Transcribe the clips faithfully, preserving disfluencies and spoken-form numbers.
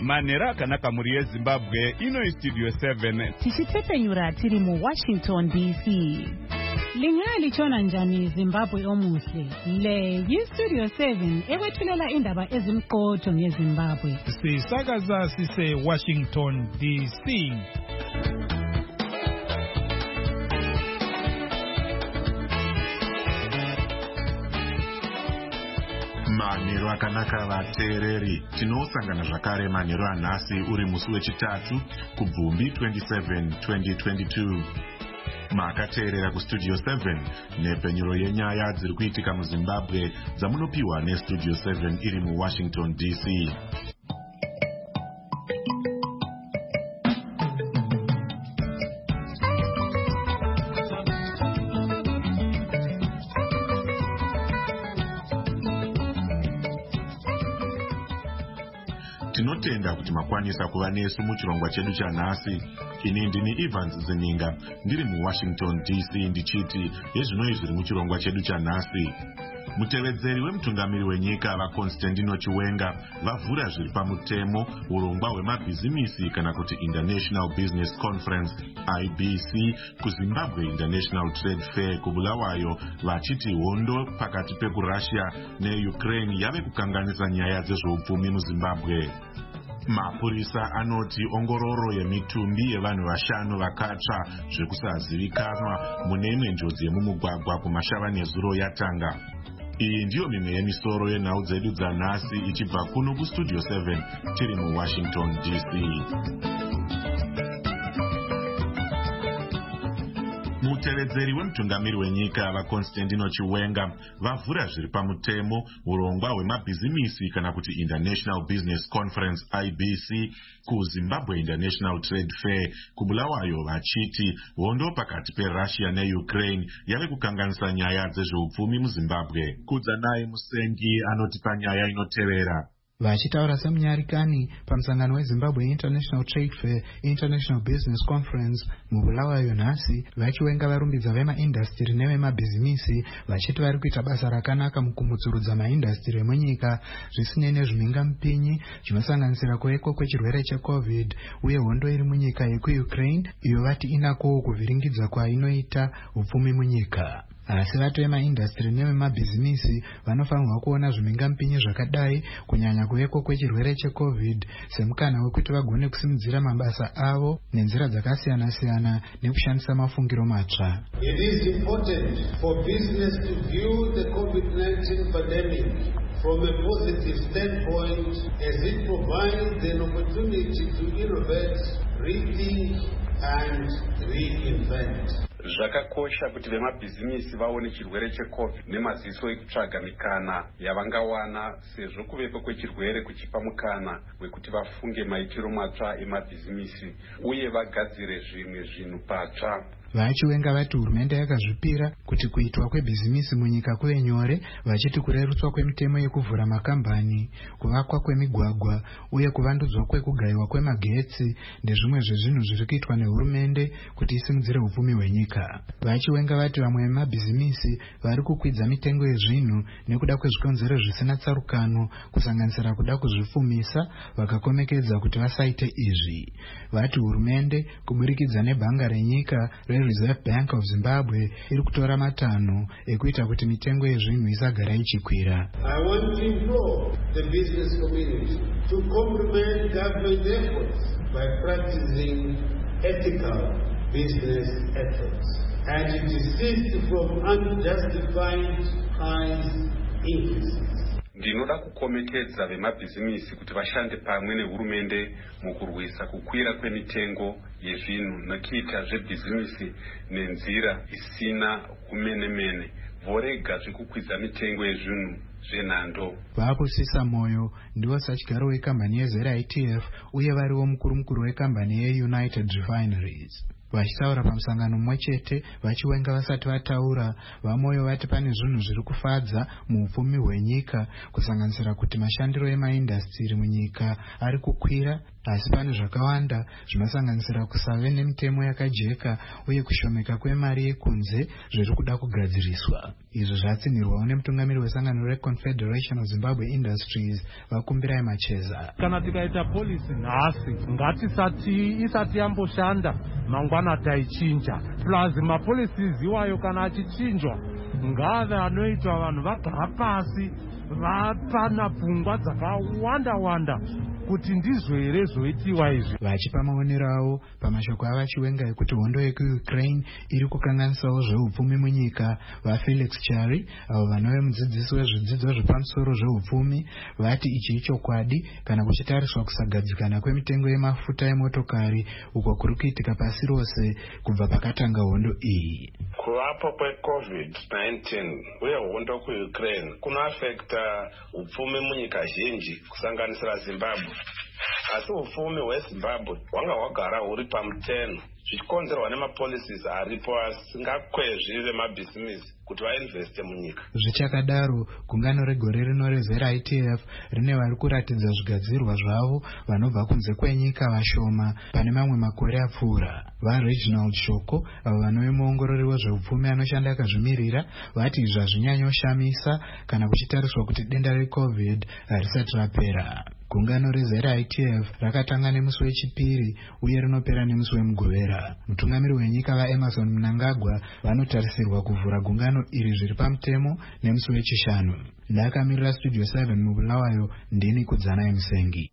Manera akanaka muri yeZimbabwe ino studio seven. Tichitepenyura tiri mu Washington D C. Lingali chona njani Zimbabwe omuhle. Le yi studio seven ewethulela indaba ezimqotho ngeZimbabwe. Sisakaza sise Washington D C. Manero akanaka vateereri, tinosangana zvakare manero anhasi uri musi wechitatu kubvumbi twenty-seven twenty twenty-two. Makateerera kustudio seven nepenyuro yenyaya dziri kuitika muZimbabwe dzamunopiwa nestudio seven iri muWashington D C. Tinotenda kuti makwanisa kuva nesu muchirongwa chedu chanhasi. Ini ndini Evans Zeninga ndiri muWashington D C ndichiti yezvinoi zviri muchirongwa chedu chanhasi. Mutevedzeri wemutungamiri wenyika vaConstantino Chiwenga vavhura zviri pamutemo urongwa hwemabhizimisi kana kuti International Business Conference I B C kuZimbabwe International Trade Fair kuBulawayo, vachiti hondo pakati pekurussia neUkraine yave kukanganisa nyaya dzezveupfumi muZimbabwe. Mapurisa anoti ongororo yemitumbi yevanhu vashanu vakatsva zvekusazivikanwa mune imwe njodzi yemumugwagwa kumashava nezuro yatanga. Iyi ndiyo mimwe yemisoro yenhau dzedu dzanhasi ichibva kuno kustudio seven tiri muWashington D C. Mutevedzeri wemutungamiri wenyika vaConstantino Chiwenga vavhura zviri pamutemo urongwa hwemabhizimisi kana kuti International Business Conference I B C kuZimbabwe International Trade Fair kuBulawayo, vachiti hondo pakati peRussia neUkraine yave kukanganisa nyaya dzezveupfumi muZimbabwe. Kudzanai Musengi anoti panyaya inotevera. Vachitaura semunyarikani pamusangano weZimbabwe International Trade Fair International Business Conference muBulawayo nhasi, vachiwenga varumbidza vemaindastiri nevemabhizimisi vachiti vari kuita basa rakanaka mukumudzurudza maindastiri emunyika zvisinei nezvimhingamupinyi zvinosanganisira kuwekwa kwechirwere cheCovid uye hondo iri munyika yekuUkraine iyo vati inakowo kuvhiringidza kwainoita upfumi munyika. Asi vatu vemaindastiri nevemabhizimisi vanofanirwa kuona zvimhingamupinyi zvakadai, kunyanya kuwekwa kwechirwere cheCovid, semukana wekuti vagone kusimudzira mabasa avo nenzira dzakasiyana siyana nekushandisa mafungiro matsva. It is important for business to view the COVID nineteen pandemic from a positive standpoint as it provides an opportunity to innovate, rethink and reinvent. Zvakakosha kuti vemabhizimisi vaone chirwere cheCovid nemaziso ekutsvaga mikana yavangawana sezvo kuvepo kwechirwere kuchipa mukana wekuti vafunge maitiro matsva emabhizimisi uye vagadzire zvimwe zvinhu patsva. Vachiwenga vati hurumende yakazvipira kuti kuitwa kwebhizimisi munyika kuve nyore, vachiti kurerutswa kwemitemo yekuvhura makambani, kuvakwa kwemigwagwa uye kuvandudzwa kwekugayiwa kwemagetsi ndezvimwe zvezvinhu zviri kuitwa nehurumende kuti isimudzire upfumi hwenyika. Vachiwenga vati vamwe vemabhizimisi vari kukwidza mitengo yezvinhu nekuda kwezvikonzero zvisina tsarukano, kusanganisira kuda kuzvifumisa, vakakomekedza kuti vasaite izvi. Vati hurumende kuburikidza nebhanga renyika Reserve Bank of Zimbabwe iri kutora matanho ekuita kuti mitengo yezvinhu isagara ichikwira. I want to implore the business community to complement government efforts by practicing ethical business ethics and to desist from unjustified price increases. Ndinoda kukomekedza vemabhizimisi kuti vashande pamwe nehurumende mukurwisa kukwira kwemitengo yezvinhu nokuita zvebhizimisi nenzira isina kumenemene. Vorega zvekukwidza mitengo yezvinhu zvenhando. Vakusisa moyo ndivo sachigyaro wekambani yeZera I T F uye variwo mukuru mukuru wekambani yeUnited Refineries. Vachitaura pamusangano mumwe chete, vachiwenga vasati vataura, vamoyo vati pane zvinhu zviri kufadza muupfumi hwenyika, kusanganisira kuti mashandiro emaindastiri munyika ari kukwira, asi pane zvakawanda zvinosanganisira kusave nemitemo yakajeka uye kushomeka kwemari yekunze zviri kuda kugadziriswa. izvo zvatsinirwawo nemutungamiri wesangano reConfederation of Zimbabwe Industries Vakumbirai Macheza. Kana tikaita polisi nhasi ngatisati isati yamboshanda mangwana taichinja, plus mapolicies iwayo kana achichinjwa ngave anoitwa vanhu vagara pasi vapana pfungwa dzakawanda wanda kuti ndizvo here zvoitiwa izvi. Vachipa maonero avo pamashoko avachiwenga ekuti hondo yekuUkraine iri kukanganisawo zveupfumi munyika. VaFelix Chari avo vanove mudzidzisi wezvidzidzo zvepamusoro zveupfumi vati ichi ichokwadi kana kuchitariswa kusagadzikana kwemitengo yemafuta emotokari uko kuri kuitika pasi rose kubva pakatanga hondo iyi. Kuvapo kwecovid nineteen uye hondo kuUkraine kunoafekta upfumi munyika zhinji kusanganisira Zimbabwe. Asi upfumi hweZimbabwe hwanga hwagara huri pamuteno zvichikonzerwa nemapolicies aripo asingakwezvi vemabhizinisi kuti vainveste munyika. Zvichakadaro, gungano regore rino reZera-I T F rine vari kuratidza zvigadzirwa zvavo vanobva kunze kwenyika vashoma pane mamwe makore apfuura. VaReginald Shoko avo vanove muongorori wezveupfumi anoshanda akazvimirira vati izvi hazvinyanyoshamisa kana kuchitariswa kuti denda reCovid harisati rapera. Gungano reZera-I T F rakatanga nemusi wechipiri uye rinopera nemusi wemugovera. Mutungamiri wenyika vaEmerson Mnangagwa vanotarisirwa kuvhura gungano iri zviri pamutemo nemusi wechishanu. Ndakamirira Studio seven mubulawayo, ndini Kudzana Musengi.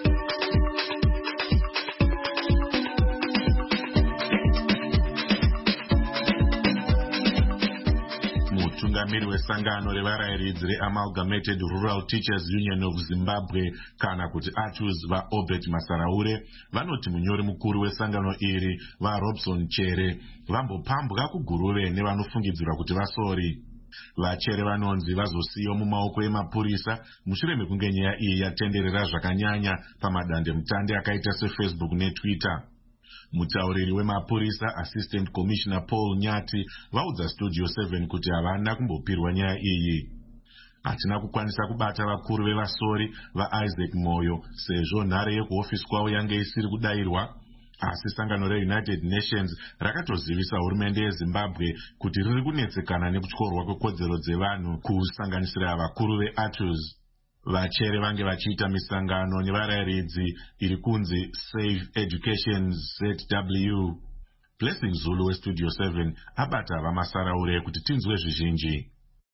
Mutungamiri wesangano revarayiridzi reAmalgamated Rural Teachers Union of Zimbabwe kana kuti ATUZ vaObert Masaraure vanoti munyori mukuru wesangano iri vaRobson Chere vambopambwa kuguruve nevanofungidzirwa kuti vasori. Vachere vanonzi vazosiyiwa mumaoko emapurisa mushure mekunge nyaya iyi yatenderera zvakanyanya pamadande mutande akaita seFacebook neTwitter. Mutauriri wemapurisa Assistant Commissioner Paul Nyati vaudza Studio seven kuti havana kumbopirwa nyaya iyi. Hatina kukwanisa kubata vakuru vevasori vaIsaac Moyo sezvo nhare yekuofisi kwavo yange isiri kudayirwa, asi sangano reUnited Nations rakatozivisa hurumende yeZimbabwe kuti riri kunetsekana nekutyorwa kwekodzero dzevanhu kusanganisira vakuru veATUZ. Vachere vange vachiita misangano nevarayiridzi iri kunzi Save Education Z W. Blessing Zulu weStudio seven abata vaMasaraure kuti tinzwe zvizhinji.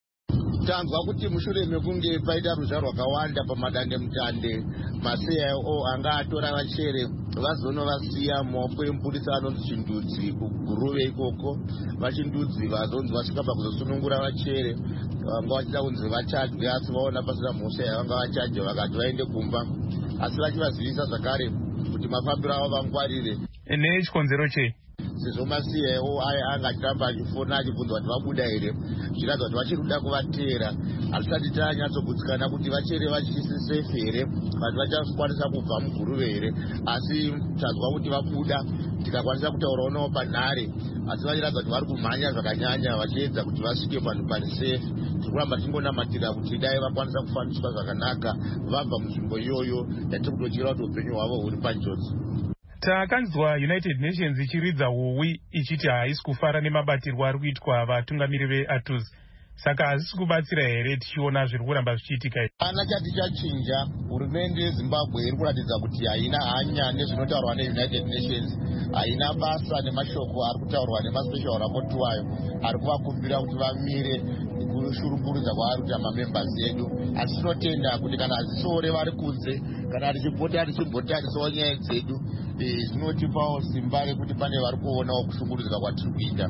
Tanzwa kuti mushure mekunge paita ruzha rwakawanda pamadande mutande, maC I O anga atora vachere vazonovasiya mumaoko emupurisa anonzi Chindudzi kuguruve ikoko. Vachindudzi vazonzi vasvika pakuzosunungura vachere vanga vachida kunzi vachadwe, asi vaona pasina mhosva yavanga vachadwe vakati vaende kumba, asi vachivazivisa zvakare kuti mafambiro avo vangwarire. Nechikonzero chei? Sezvo maC I O aya anga achiramba achifona achibvunzwa kuti vabuda here, zvichiratidza kuti vachiri kuda kuvatera. Hatisati tanyatsogudzikana kuti vachere vachisi safe here, kuti vachakwanisa kubva muguruve here, asi tazwa kuti vabuda tikakwanisa kutaurawo navo panhare, asi vachiratidza kuti vari kumhanya zvakanyanya vachiedza kuti vasvike panhu pani safe. Tikuramba tingonamatira kuti dai vakwanisa kufambiswa zvakanaka vabva munzvimbo iyoyo yatiri kutotyira kuti upenyu hwavo huri panjodzi. Takanzwa United Nations ichiridza huwi ichiti haisi kufara nemabatirwo ari kuitwa vatungamiri veATUZ. Saka hazisi kubatsira here tichiona zviri kuramba zvichiitika? Kana chati chachinja, hurumende yeZimbabwe iri kuratidza kuti haina hanya nezvinotaurwa neUnited Nations, haina basa nemashoko ari kutaurwa nemaspecial rapporteur wayo ari kuvakumbira kuti vamire kushurukudza kwaari kuti amamembers edu. Asi tinotenda kuti kana hazisore vari kunze, kana tichibhota tichimbotarisawo nyaya dzedu, zvinotipawo simba rekuti pane vari kuonawo kushungurudzika kwatiri kuita.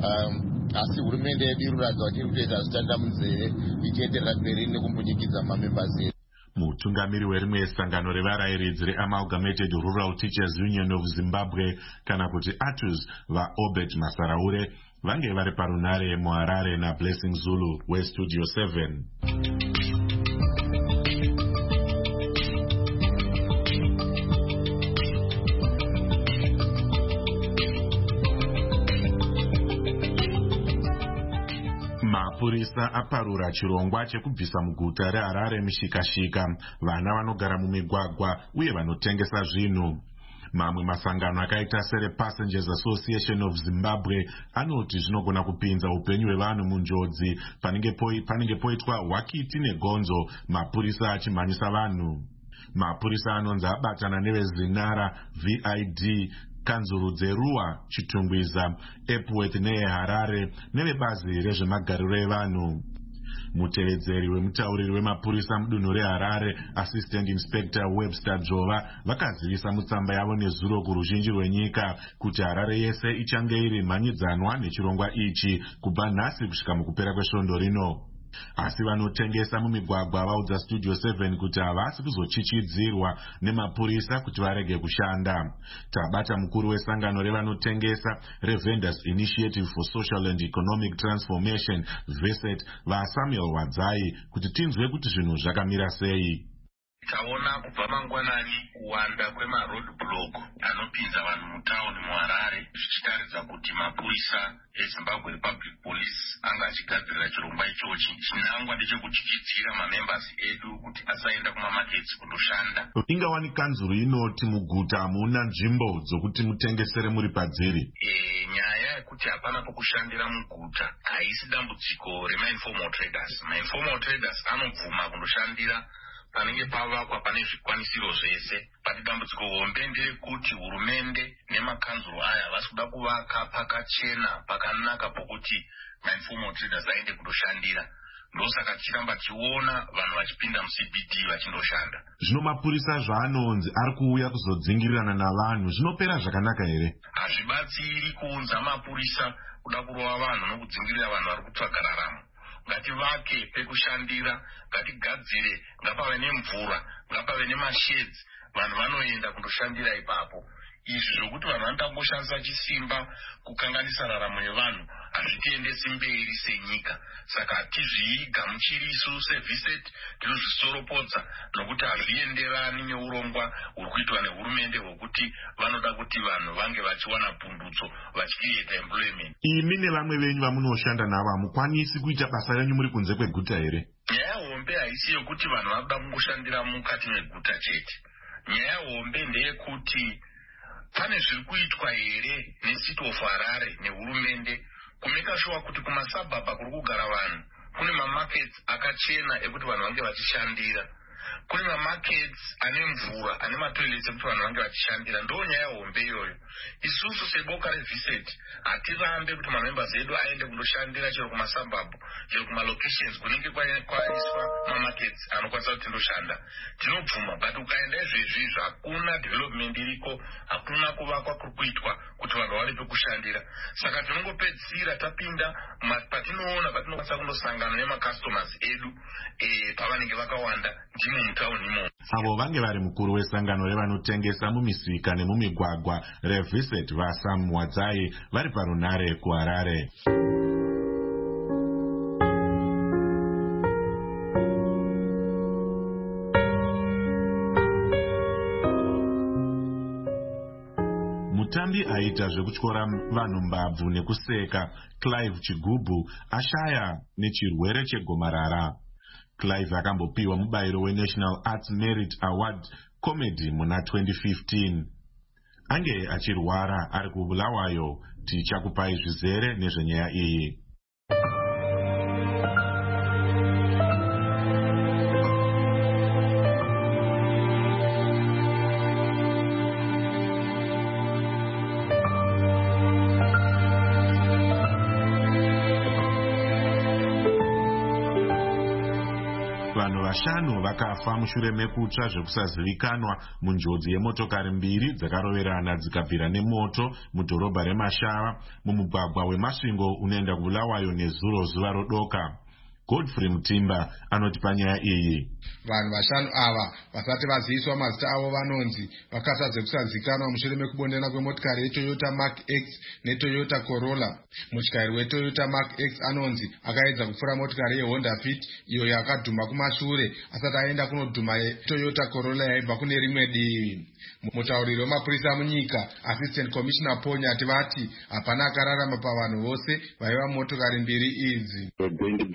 Asi hurumende yedu iri kuratidza kuti iri kutoita zvitanda munzeve ichienderera mberi nekumbundikidza mamembers edu. Mutungamiri werimwe yesangano revarayiridzi reAmalgamated Rural Teachers Union of Zimbabwe kana kuti ATUZ vaObert Masaraure vange vari parunare muHarare naBlessing Zulu weStudio seven. Mapurisa aparura chirongwa chekubvisa muguta reHarare mishikashika vana vanogara mumigwagwa uye vanotengesa zvinhu. Mamwe masangano akaita sere Passengers Association of Zimbabwe anoti zvinogona kupinza upenyu hwevanhu munjodzi panenge poi panenge poitwa wakiti negonzo mapurisa achimhanyisa vanhu. Mapurisa anonzi abatana nevezinara V I D, kanzuru dzeruwa Chitungwiza, Epworth neHarare nevebazi rezvemagariro evanhu. Mutevedzeri wemutauriri wemapurisa mudunhu reHarare, Assistant Inspector Webster Jova, vakazivisa mutsamba yavo nezuro kuruzhinji rwenyika kuti Harare yese ichange iri mhanyidzanwa nechirongwa ichi kubva nhasi kusvika mukupera kwesvondo rino. Asi vanotengesa mumigwagwa vaudza Studio seven kuti havasi kuzochichidzirwa nemapurisa kuti varege kushanda. Tabata mukuru wesangano revanotengesa reVendors Initiative for Social and Economic Transformation VESET vaSamuel Wadzai kuti tinzwe kuti zvinhu zvakamira sei. Taona kubva mangwanani kuwanda kwemaroadblock anopinza vanhu mutauni muHarare zvichitaridza kuti mapurisa eZimbabwe Republic Police anga achigadzirira chirongwa ichochi chinangwa ndechekuchichidzira mamembers edu kuti asaenda kumamaketsi kundoshanda. Ingawani kanzuru inoti muguta hamuna nzvimbo dzokuti mutengesere muri padziri. E, nyaya yekuti hapana pokushandira muguta haisi dambudziko remainformal traders. Mainformal traders anobvuma kundoshandira panenge pavakwa pane zvikwanisiro zvese. Pati dambudziko hombe nderekuti hurumende nemakanzuro aya vasi kuda kuvaka pakachena pakanaka pokuti mainformal traders aende kundoshandira. Ndosaka tichiramba tichiona vanhu vachipinda muC B D vachindoshanda. Zvino mapurisa zvaanonzi ari kuuya kuzodzingirirana navanhu zvinopera zvakanaka here? Hazvibatsiri kuunza mapurisa kuda kurova vanhu nokudzingirira vanhu vari kutsvaga raramo. Ngativake pekushandira, ngatigadzire, ngapave nemvura, ngapave nemasheds, vanhu vanoenda kundoshandira ipapo. Izvi zvokuti vanhu vanotamboshandisa chisimba kukanganisa raramo yevanhu hazvitiendesi mberi senyika. Saka hatizvigamuchiri isu seVESET, tinozvisoropodza nokuti hazvienderani neurongwa huri kuitwa nehurumende hwokuti vanoda kuti vanhu vange vachiwana pundutso vachicreate employment. Imi nevamwe venyu vamunoshanda navo hamukwanisi kuita basa renyu muri kunze kweguta here? Nyaya hombe haisi yokuti vanhu vanoda kungoshandira mukati meguta chete. Nyaya hombe ndeyekuti pane zviri kuitwa here neCity of Harare nehurumende kumeka sure kuti kumasabhabha kuri kugara vanhu kune mamarkets akachena ekuti vanhu vange vachishandira. Kune mamarkets ane mvura ane matoilets ekuti vanhu vange vachishandira. Ndo nyaya hombe iyoyo. Isusu seboka reVESET hatirambe kuti mamembers edu aende kundoshandira chero kumasabhabha chero kumalocations kunenge kwaiswa mamarkets anokwanisa kuti ndoshanda. Tinobvuma but ukaenda izvezvi hakuna development iriko, hakuna kuvakwa kuri kuitwa kuti vanhu vaone pekushandira. Saka tinongopedzisira tapinda patinoona patinokwanisa kundosangana nemacustomers edu e, pavanenge vakawanda ndimo mutauni imomo. Avo vange vari mukuru wesangano revanotengesa mumisika nemumigwagwa reVESET vaSam Wadzai vari parunare kuHarare. Mutambi aita zvekutyora vanhu mbabvu nekuseka Clive Chigubu ashaya nechirwere chegomarara. Clive akambopiwa mubayiro weNational Arts Merit Award Comedy muna twenty fifteen. Ange achirwara ari kuBulawayo, tichakupai zvizere nezvenyaya iyi. Vanhu vashanu vakafa mushure mekutsva zvekusazivikanwa munjodzi yemotokari mbiri dzakaroverana dzikabvira nemoto mudhorobha reMashava mumugwagwa wemasvingo unoenda kuBulawayo nezuro zuva rodoka. Godfrey Mutimba anoti panyaya iyi. Vanhu vashanu ava vasati vaziviswa mazita avo vanonzi vakatadza kusazivikanwa mushure mekubondena kwemotokari yeToyota Mark X neToyota Corolla. Mutyairi weToyota Mark X anonzi akaedza kupfura motokari yeHonda Fit iyo yakadhuma kumashure asati aenda kunodhuma yeToyota Corolla yaibva kune rimwe divi. Mutauriri wemapurisa munyika Assistant Commissioner Ponyati vati hapana akararama pavanhu vose vaiva motokari mbiri idzi.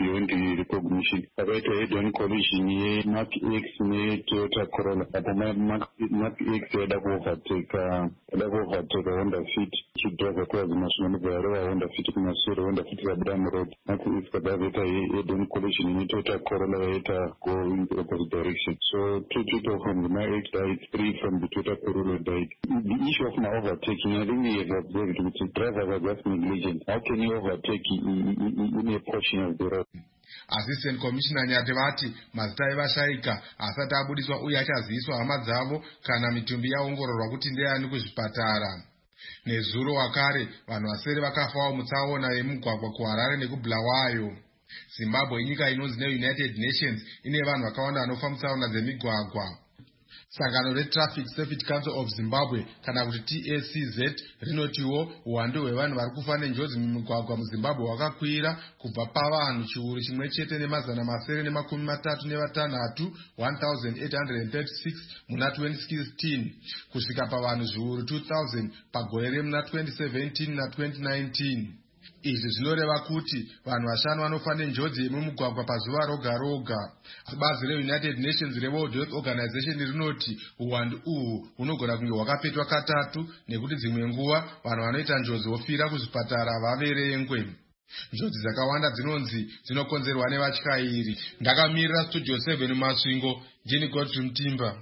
recognition. Pakaita head-on collision yeMark X neToyota Corolla. Apo Mark X yaida kuovertake yaida kuovertake Honda Fit ichidriva towards National Guard Honda Fit kumashure Honda Fit ikabuda muroad. Mark X kadavaita head-on collision neToyota Corolla yaita go in the opposite direction. So two people from the Mark X died, three from the Toyota Corolla died. The issue of my overtaking, I think we have observed with the drivers are just negligent. How can you overtake in a portion of the road? Assistant Commissioner Nyati vati mazita evashaika asati abudiswa uye achaziviswa hama dzavo kana mitumbi yaongororwa kuti ndeani kuzvipatara. Nezuro wakare vanhu vasere vakafawo mutsaona yemugwagwa kuHarare nekubulawayo. Zimbabwe inyika inonzi neUnited Nations ine vanhu vakawanda vanofa mutsaona dzemigwagwa. Sangano reTraffic Safety Council of Zimbabwe kana kuti T A C Z rinotiwo uwandu hwevanhu vari kufa nenjodzi mumigwagwa muZimbabwe hwakakwira kubva pavanhu chiuru chimwe chete nemazana masere nemakumi matatu nevatanhatu one thousand eight hundred thirty-six muna twenty sixteen kusvika pavanhu zviuru two thousand pagore remuna twenty seventeen na twenty nineteen. Izvi zvinoreva kuti vanhu vashanu vanofa nenjodzi yemumugwagwa pazuva roga roga. Bazi reUnited Nations reWorld Health Organization rinoti uwandu uhu hunogona kunge hwakapetwa katatu nekuti dzimwe nguva vanhu vanoita njodzi vofira kuzvipatara havaverengwe. Njodzi dzakawanda dzinonzi dzinokonzerwa nevatyairi. Ndakamirira Studio seven muMasvingo, Jenny Godfrey Mutimba.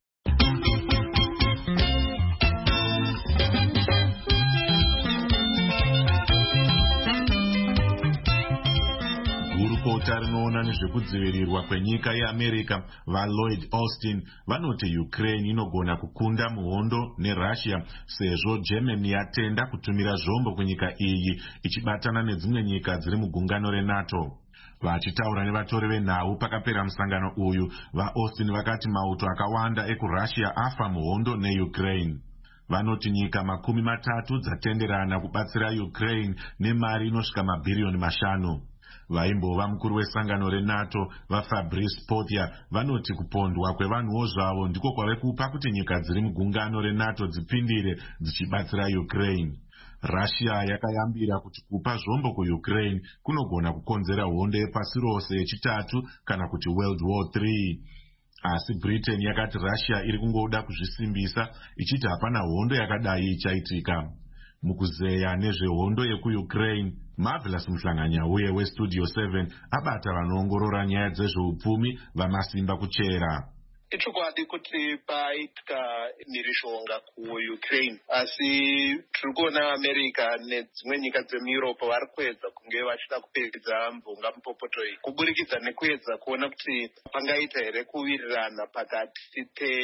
Gurukota rinoona nezvekudzivirirwa kwenyika yeAmerica vaLloyd Austin vanoti Ukraine inogona kukunda muhondo neRussia sezvo Germany yatenda kutumira zvombo kunyika iyi ichibatana nedzimwe nyika dziri mugungano reNATO. Vachitaura nevatori venhau pakapera musangano uyu, vaAustin vakati mauto akawanda ekuRussia afa muhondo neUkraine. Vanoti nyika makumi matatu dzatenderana kubatsira Ukraine nemari inosvika mabhiriyoni mashanu. Vaimbova mukuru wesangano reNATO vaFabrice Pothier vanoti kupondwa kwevanhuwo zvavo ndiko kwave kupa kuti nyika dziri mugungano reNATO dzipindire dzichibatsira Ukraine. Russia yakayambira kuti kupa zvombo kuUkraine kunogona kukonzera hondo yepasi rose yechitatu kana kuti World War three. Asi Britain yakati Russia iri kungoda kuzvisimbisa ichiti hapana hondo yakadai ichaitika. Mukuzeya nezvehondo yekuUkraine, Marvelous Mhlanganya uye weStudio seven abata vanoongorora nyaya dzezveupfumi vamasimba kuchera. Ichokwadi kuti paitika mhirizhonga kuUkraine, asi tiri kuona America nedzimwe nyika dzemuEurope vari kuedza kunge vachida kupedza mvunga mupopoto iyi kuburikidza nekuedza kuona kuti pangaita here kuwirirana pakati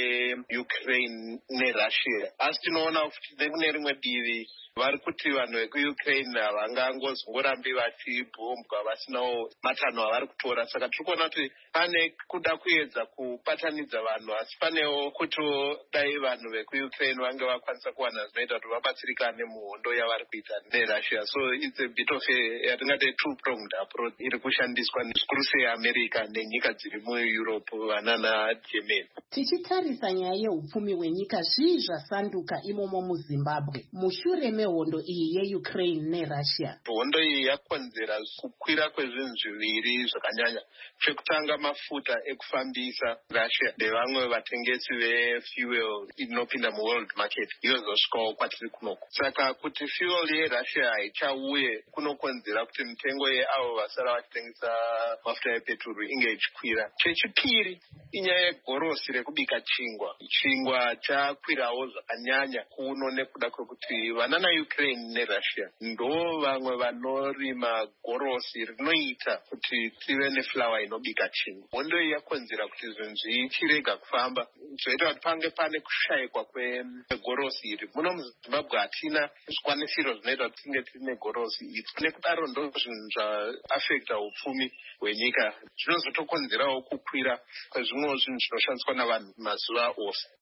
peUkraine neRussia. Asi tinoona kuti nekune rimwe divi vari kuti vanhu vekuUkraine havangangozongorambi vachibhombwa vasinawo matanho avari kutora. Saka tiri kuona kuti pane kuda kuedza kupatanidza vanhu, asi panewo kuti dai vanhu vekuUkraine vange vakwanisa kuwana zvinoita kuti vabatsirikane muhondo yavari kuita neRussia. So it's a bit of a yatingati two-pronged approach iri kushandiswa zvikuru seAmerica nenyika dziri muEurope vanana Germany. Tichitarisa nyaya yeupfumi hwenyika zvii zvasanduka imomo muZimbabwe mushure mehondo iyi yeUkraine neRussia. Hondo iyi yakonzera kukwira kwezvinhu zviviri zvakanyanya. Chekutanga mafuta ekufambisa Russia nevamwe vatengesi vefuel inopinda muworld market yozosvikawo kwatiri kunoko. Saka kuti fuel yeRussia haichauye kunokonzera kuti mitengo yeavo vasara vachitengesa mafuta epeturu inge ichikwira. Chechipiri inyaya yegorosi rekubika chingwa. Chingwa chakwirawo zvakanyanya kuno nekuda kwekuti vanana Ukraine neRussia ndo vamwe vanorima gorosi rinoita kuti tive neflour inobika chingwa. Hondo iyi yakonzera kuti zvinhu zvichirega kufamba, zvoita kuti pange pane kushayikwa kwegorosi iri. Muno muZimbabwe hatina zvikwanisiro zvinoita kuti tinge tine gorosi iri. Nekudaro ndo zvinhu zvaafekta upfumi hwenyika. Zvinozotokonzerawo kukwira kwezvimwewo zvinhu zvinoshandiswa navanhu mazuva ose.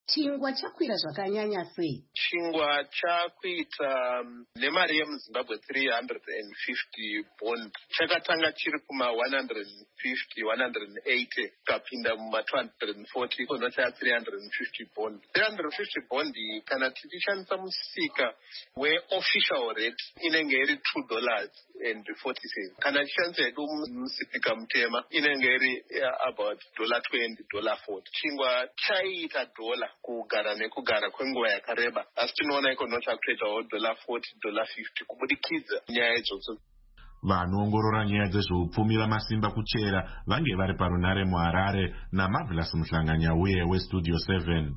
chingwa chakwira zvakanyanya sei? Chingwa chakuita um, nemari yemuzimbabwe three hundred fifty bond chakatanga chiri kuma one hundred fifty one hundred eighty kapinda muma two hundred forty kono cha three hundred fifty bond. three hundred fifty bond kana tichishandisa musika weofficial rate inenge iri two dollars and forty cents. Kana tichishandisa hedu musipika mutema inenge iri uh, about dollar twenty dollar forty. Chingwa chaita dollar kugara nekugara kwenguva yakareba, asi tinoona ikono chakutoitawo dollar forty dollar fifty kubudikidza nyaya idzodzo. Vanoongorora nyaya dzezveupfumi vamasimba kuchera vange vari parunare muHarare naMarvelous Muhlanganyauye weStudio seven.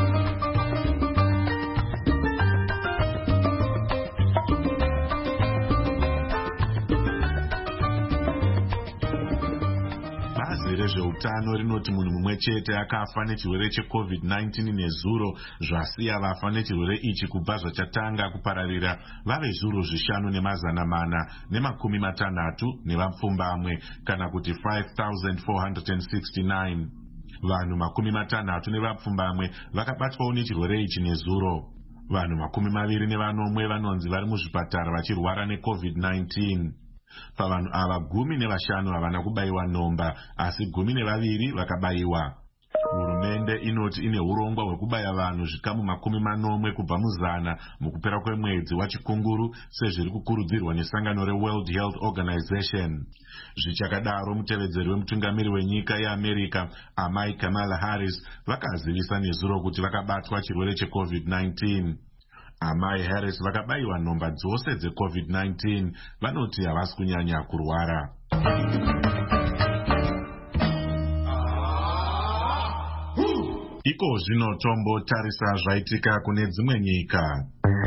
Rezveutano rinoti munhu mumwe chete akafa nechirwere checovid nineteen nezuro, zvasiya vafa nechirwere ichi kubva zvachatanga kupararira vave zviuru zvishanu nemazana mana nemakumi matanhatu nevapfumbamwe, kana kuti five thousand four hundred sixty-nine. Vanhu makumi matanhatu nevapfumbamwe vakabatwawo nechirwere ichi nezuro. Vanhu makumi maviri nevanomwe vanonzi vari muzvipatara vachirwara necovid nineteen. Pavanhu ava gumi nevashanu havana kubayiwa nomba, asi gumi nevaviri vakabayiwa. Hurumende inoti ine urongwa hwekubaya vanhu zvikamu makumi manomwe kubva muzana mukupera kwemwedzi wachikunguru sezviri kukurudzirwa nesangano reWorld Health Organization. Zvichakadaro, mutevedzeri wemutungamiri wenyika yeAmerica Amai Kamala Harris vakazivisa nezuro kuti vakabatwa chirwere checovid nineteen. Amai Harris vakabayiwa nomba dzose dzecovid nineteen vanoti havasi kunyanya kurwara. Iko zvino tombotarisa zvaitika kune dzimwe nyika.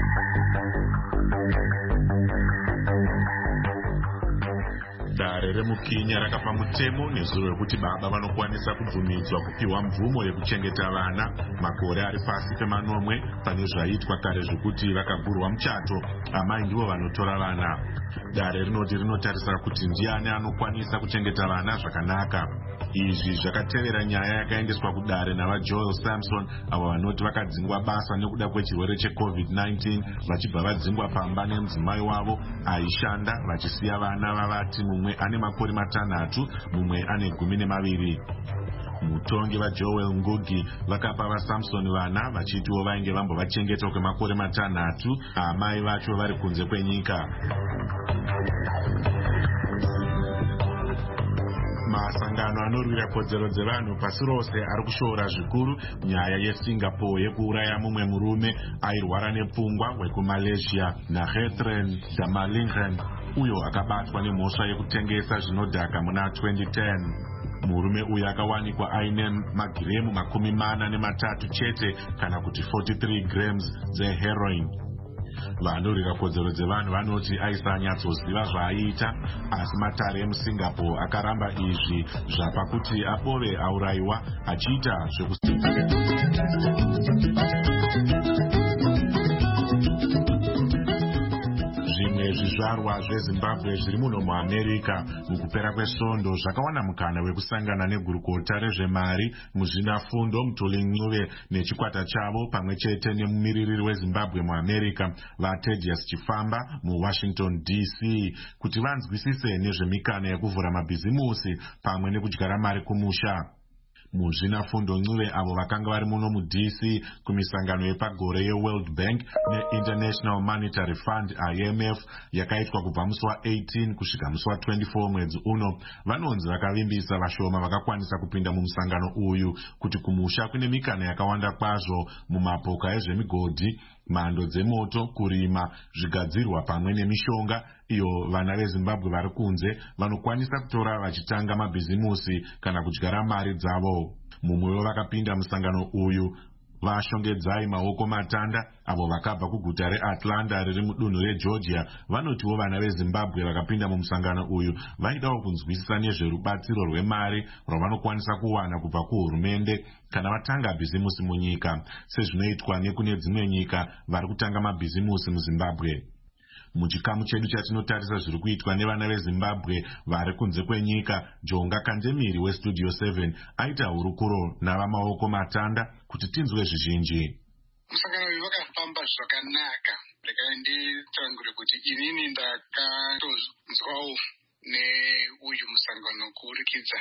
Dare remuKenya rakapa mutemo nezuro rekuti baba vanokwanisa kubvumidzwa kupiwa mvumo yekuchengeta vana makore ari pasi pemanomwe pane zvaitwa kare zvokuti vakagurwa muchato amai ndivo vanotora vana. Dare rinoti rinotarisa kuti ndiani anokwanisa kuchengeta vana zvakanaka. Izvi zvakatevera nyaya yakaendeswa kudare navaJoel Samson avo vanoti vakadzingwa basa nekuda kwechirwere checovid nineteen vachibva vadzingwa pamba nemudzimai wavo aishanda vachisiya vana vavati mumwe ane makore matanhatu mumwe ane gumi nemaviri. Mutongi vaJoel Ngugi vakapa vaSamson vana vachitiwo vainge vambovachengeta kwemakore matanhatu amai vacho vari kunze kwenyika. Masangano anorwira kodzero dzevanhu pasi rose ari kushoora zvikuru nyaya yeSingapore yekuuraya mumwe murume airwara nepfungwa wekuMalaysia naHethren Damalingren uyo akabatwa nemhosva yekutengesa zvinodhaka muna twenty ten. Murume uyu akawanikwa aine magiremu makumi mana nematatu chete kana kuti forty-three grams dzeheroin. Vanorwira kodzero dzevanhu vanoti aisanyatsoziva zvaaita, asi matare emuSingapore akaramba izvi zvapa kuti apove aurayiwa achiita zveku zvizvarwa zveZimbabwe zviri muno muAmerica mukupera kwesvondo zvakawana mukana wekusangana negurukota rezvemari muzvinafundo Mutoli Ncube nechikwata chavo pamwe chete nemumiririri weZimbabwe muAmerica vaTedious Chifamba muWashington D C kuti vanzwisise nezvemikana yekuvhura mabhizimusi pamwe nekudyara mari kumusha. Muzvinafundo Ncube avo vakanga vari muno muD C kumisangano yepagore yeWorld Bank neInternational Monetary Fund I M F yakaitwa kubva musi wa-eighteen kusvika musi wa-twenty-four mwedzi uno, vanonzi vakavimbisa vashoma vakakwanisa kupinda mumusangano uyu kuti kumusha kune mikana yakawanda kwazvo mumapoka ezvemigodhi, mhando dzemoto, kurima, zvigadzirwa pamwe nemishonga iyo vana veZimbabwe vari kunze vanokwanisa kutora vachitanga mabhizimusi kana kudyara mari dzavo. Mumwewo vakapinda musangano uyu vashongedzai maoko matanda avo vakabva kuguta reAtlanta riri mudunhu reGeorgia vanotiwo vana veZimbabwe vakapinda mumusangano uyu vaidawo kunzwisisa nezverubatsiro rwemari rwavanokwanisa kuwana kubva kuhurumende kana vatanga bhizimusi munyika sezvinoitwa nekune dzimwe nyika vari kutanga mabhizimusi muZimbabwe. Muchikamu chedu chatinotarisa zviri kuitwa nevana veZimbabwe vari kunze kwenyika, Jonga Kandemiri weStudio seven aita hurukuro navamaoko matanda kuti tinzwe zvizhinji. Musangano uyu wakafamba zvakanaka. Rekai nditaure kuti inini ndakatonzwawo neuyu musangano kuburikidza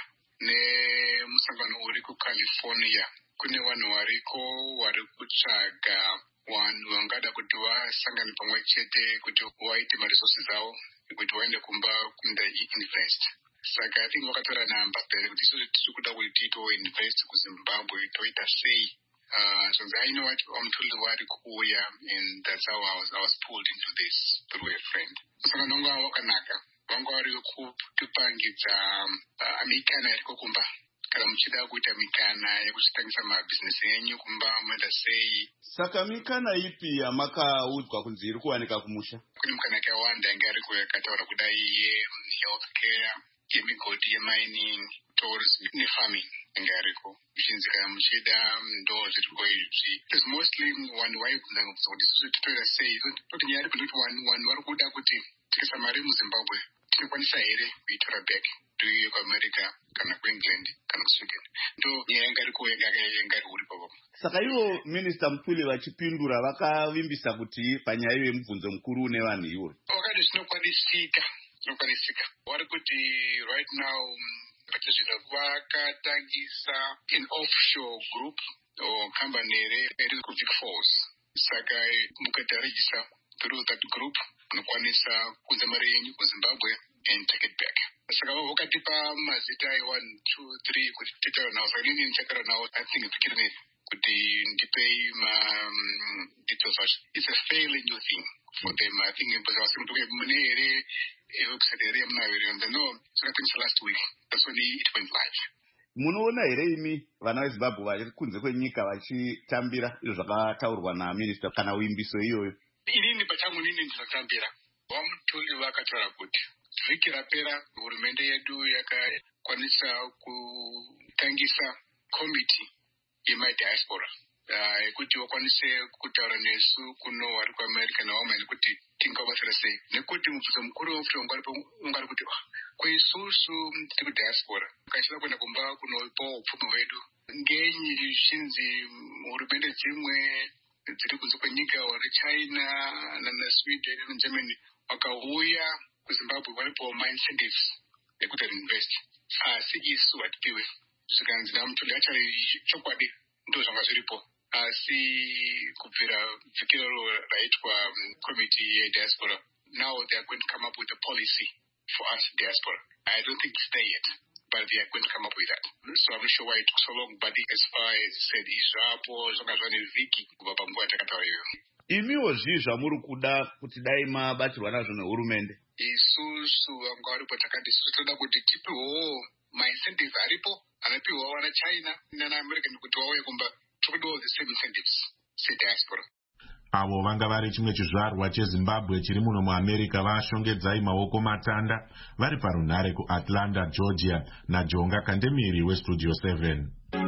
nemusangano uri kuCalifornia. Kune vanhu variko vari kutsvaga vanhu vangada kuti vasangane pamwe chete kuti vaite maresources avo kuti vaende kumba kunda invest. Saka I think vakatora neambassador kuti isusu tiri kuda kuti tiito invest kuZimbabwe toita sei. Uh, so I know what I'm told wari kuuya, and that's how I was I was pulled into this through a friend. Musangano wanga wakanaka. Vanga vari kupangidza amikana yariko kumba. Kana muchida kuita mikana yekuchitangisa mabhizinesi enyu kumba moenda sei. Saka mikana ipi yamakaudzwa kunzi iri kuwanika kumusha? Kune mikana yakawanda yanga yariko yakataura kudai yehealthcare, yemigodi, yemining, tourism nefarming yanga yariko. Zvichinzika muchida ndo zviriko izvi. There's mostly vanhu vaibvunza kuti isusu titoita sei. Kuti nyaya kuti vanhu vari kuda kuti tikisa mari muZimbabwe tinokwanisa here kuitora back tiuye kuAmerica kana kuEngland kana kuSweden. Ndo nyaya yanga iriko yanga iri uripo. Saka ivo Minister Mupuli vachipindura vakavimbisa kuti panyaya iyo yemubvunzo mukuru une vanhu ivo. Wakati zvinokwanisika, zvinokwanisika. Vari kuti right now pachizvino vakatangisa an offshore group or company iri kuBig Falls. Saka mukatarejisa through that group unokwanisa kunza mari yenyu kuZimbabwe and take it back. Saka wakatipa mazita one two three kuti titaura nawo. Saka inini ndichagara nawo I think fikiri kuti ndipei ma details acho. It's a fairly new thing for them. I think because mune here website here munayo here and no. So I think it's last week. That's when it went live. Munoona here imi vana veZimbabwe vari kunze kwenyika vachitambira izvo zvakataurwa naminister kana uimbiso iyoyo? Inini pachangu nini ndinotambira. Vamutuli vakataura kuti vhiki rapera hurumende yedu yakakwanisa kutangisa komiti yemadiaspora yekuti vakwanise kutaura nesu kuno vari kuAmerica navamwe kuti tingabatsira sei. Nekuti mubvunzo mukuru wemutongo ungari kuti kweisusu tiri kudiaspora kachida kuenda kumba kunopawo upfumi hwedu ngenyi zvinzi hurumende dzimwe dziri kunze kwenyika vari China naSweden naGermany vakauya kuZimbabwe varipawo ma-incentives ekuti invest. Asi isu hatipiwe. Zvikanzi namutoli achari chokwadi ndo zvanga zviripo. Asi kubvira vhiki rero raitwa committee yediaspora, now they are going to come up with a policy for us diaspora. I don't think it's there yet, but they are going to come up with that. So I'm not sure why it took so long, but as far as said izvapo zvanga zvane vhiki kubva panguva yatakataura iyoyo. Imiwo zvii zvamuri kuda kuti dai mabatirwa nazvo nehurumende? Isusu vanga varipo takati isusu toda kuti tipiwewo ma-incentive aripo anopiwawo vana China nanaAmerica kuti vauye kumba tokudiwawo the same incentives sediaspora. Avo vanga vari chimwe chizvarwa cheZimbabwe chiri muno muAmerica vashongedzai maoko matanda vari parunhare kuAtlanta, Georgia naJonga Kandemiri weStudio seven.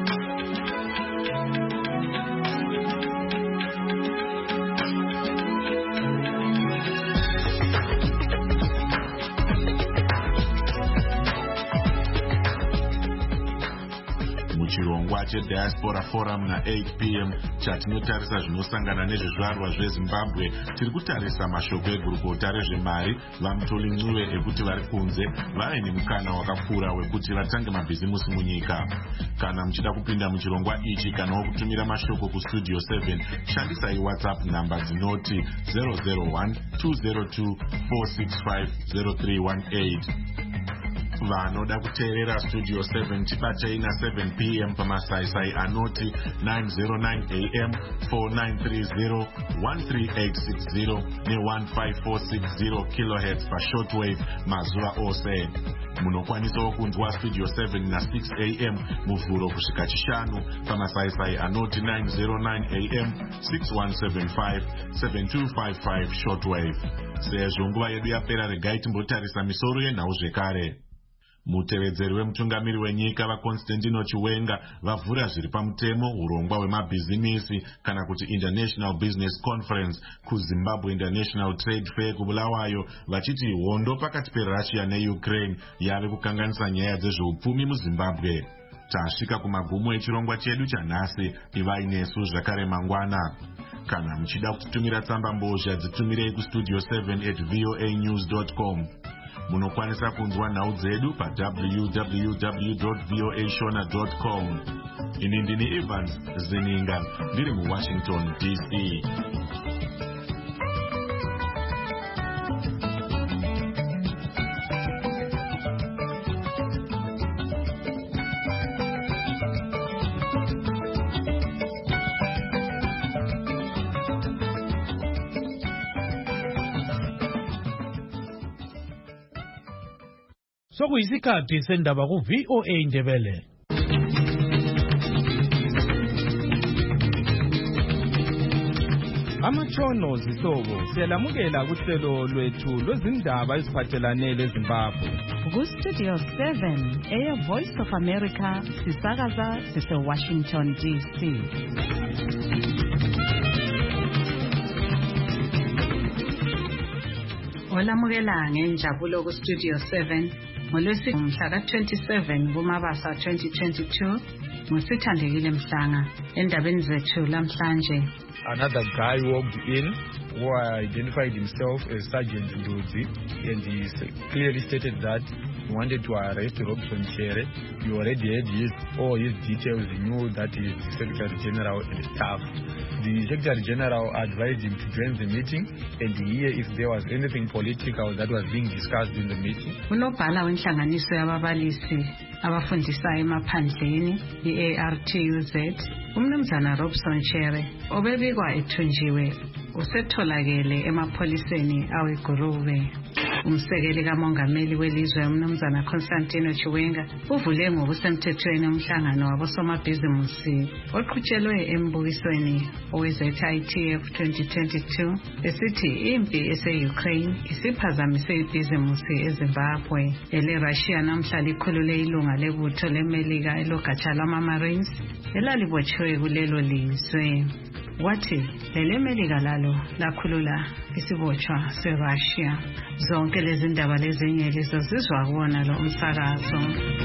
Muchirongwa cheDiaspora Forum na-eight p m chatinotarisa zvinosangana nezvizvarwa zveZimbabwe, tiri kutarisa mashoko egurukota rezvemari vamutoli Ncube ekuti vari kunze vave nemukana wakakura wekuti vatange mabhizimusi munyika. Kana muchida kupinda muchirongwa ichi kana wokutumira mashoko kuStudio seven, shandisai WhatsApp namba dzinoti zero zero one two zero two four six five zero three one eight. Vanoda kuteerera Studio seven tibatei na seven p m pamasaisai anoti nine oh nine a m four nine three zero one three eight six zero ne one five four six zero kilohertz pashortwave mazuva ose. Munokwanisawo kunzwa Studio seven na six a m muvhuro kusvika chishanu pamasaisai anoti nine oh nine a m six one seven five seven two five five shortwave. Sezvo nguva yedu yapera, regai timbotarisa misoro yenhau zvekare. Mutevedzeri wemutungamiri wenyika vaConstantino Chiwenga vavhura zviri pamutemo urongwa hwemabhizimisi kana kuti International Business Conference kuZimbabwe International Trade Fair kuBulawayo, vachiti hondo pakati peRussia neUkraine yave kukanganisa nyaya dzezveupfumi muZimbabwe. Tasvika kumagumo echirongwa chedu chanhasi, ivai nesu zvakare mangwana. Kana muchida kutitumira tsamba mbozha dzitumirei kustudio seven at voanews dot com. Munokwanisa kunzwa nhau dzedu pa w w w dot voa shona dot com. Ini ndini Evans Zeninga, ndiri muWashington D C. Sokuyisikhathi sendaba ku V O A Ndebele. Amatshono zihlobo siyalamukela kuhlelo lwethu lwezindaba eziphathelane leZimbabwe. Ku Studio seven eya Voice of America sisakaza sise Washington D C. Olamukela ngenjabulo ku Studio seven ngolwesihlanu mhla ka twenty-seven kuMabasa twenty twenty-two ngosithandekile Mhlanga endabeni zethu lamhlanje. Another guy walked in who identified himself as Sergeant Ndudzi, and he clearly stated that he wanted to arrest Robson Chere. You already had his, all his details, he knew that he is the Secretary General and staff. The Secretary General advised him to join the meeting and hear if there was anything political that was being discussed in the meeting. Unobhala wenhlanganiso yababalisi abafundisa emaphandleni i-A R T U Z umnumzana Robson Chere obebikwa ethunjiwe usetholakele emapholiseni aweGuruve. Umsekeli kamongameli welizwe umnumzana Constantino Chiwenga uvule ngokusemthethweni umhlangano wabosomabhizimusi oqhutshelwe embukisweni oweZ-I T F twenty twenty-two esithi impi ese-Ukraine isiphazamise ibhizimusi eZimbabwe. EleRussia namhla likhulule ilunga lebutho leMelika elogatsha lwama-Marines elalibotshiwe kulelo lizwe. Wathi lele Melika lalo lakhulula isibotshwa seRussia. Zonke lezi ndaba lezinye lizo zizwa kuwona lo umsakazo.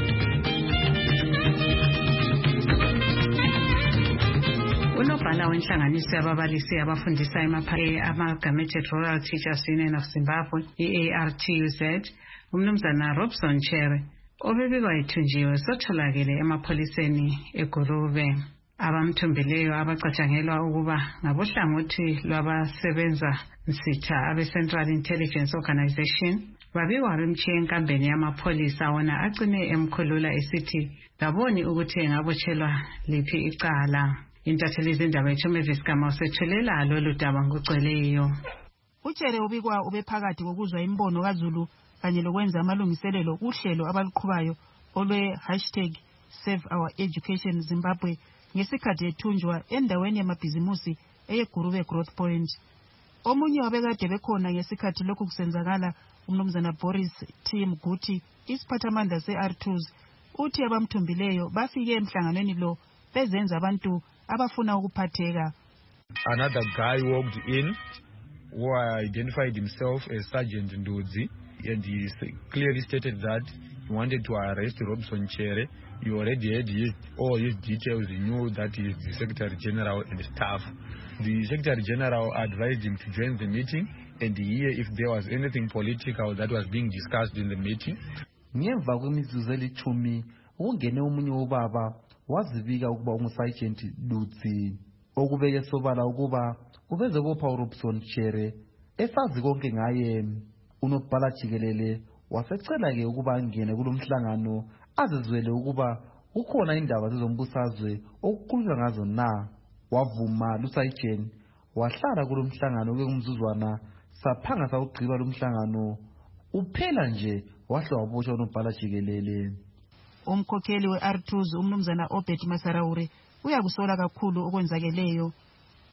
Unobhala wenhlanganiso yababalisi abafundisa emaphandleni Amalgamated Rural Teachers Union of Zimbabwe i-A R T U Z umnumzana Robson Chere obebikwa ethunjiwe sotholakele emapholiseni eGuruve. Abamthumbileyo abacatshangelwa ukuba ngabohlangothi lwabasebenza nsitha abe-Central Intelligence Organization babikwa bemtshiye enkambeni yamapholisa wona agcine emkhulula esithi ngaboni ukuthi engabotshelwa liphi icala. Intatheli zindaba eThomevis Gama usethulela lolu daba ngocweleyo. uChere ubikwa ubephakathi kokuzwa imbono kaZulu kanye lokwenza amalungiselelo kuhlelo abaluqhubayo olwe hashtag Save Our Education Zimbabwe ngesikhathi ethunjwa endaweni yamabhizimusi eyeGuruve Growth Point. Omunye wabekade bekhona ngesikhathi lokhu kusenzakala umnumzana Boris T Mguti isiphathamandla se-R two S uthi abamthumbileyo bafike emhlanganweni lo bezenza abantu abafuna ukuphatheka. Another guy walked in who identified himself as Sergeant Ndudzi, and he clearly stated that he wanted to arrest Robson Chere. You already had his, all his details, he knew that he is the Secretary General and staff. The Secretary General advised him to join the meeting and hear if there was anything political that was being discussed in the meeting. Ngemva kwemizuzu elithumi ungene omunye ubaba wazibika ukuba unguSergeant Ndudzi okubeke sobala ukuba ubeze bopha uRobson Chere esazi konke ngaye. Unobhala jikelele wasecela ke ukuba angene kulomhlangano azizwele ukuba ukhona indaba zezombusazwe okukhulunywa ngazo na. Wavuma luSergeant wahlala kulomhlangano kwemzuzwana saphanga sawugqiba lumhlangano uphela nje wahle waboshwa unobhala jikelele. Umkhokheli we-R two S umnumzana Obed Masaraure uyakusola kakhulu okwenzakeleyo.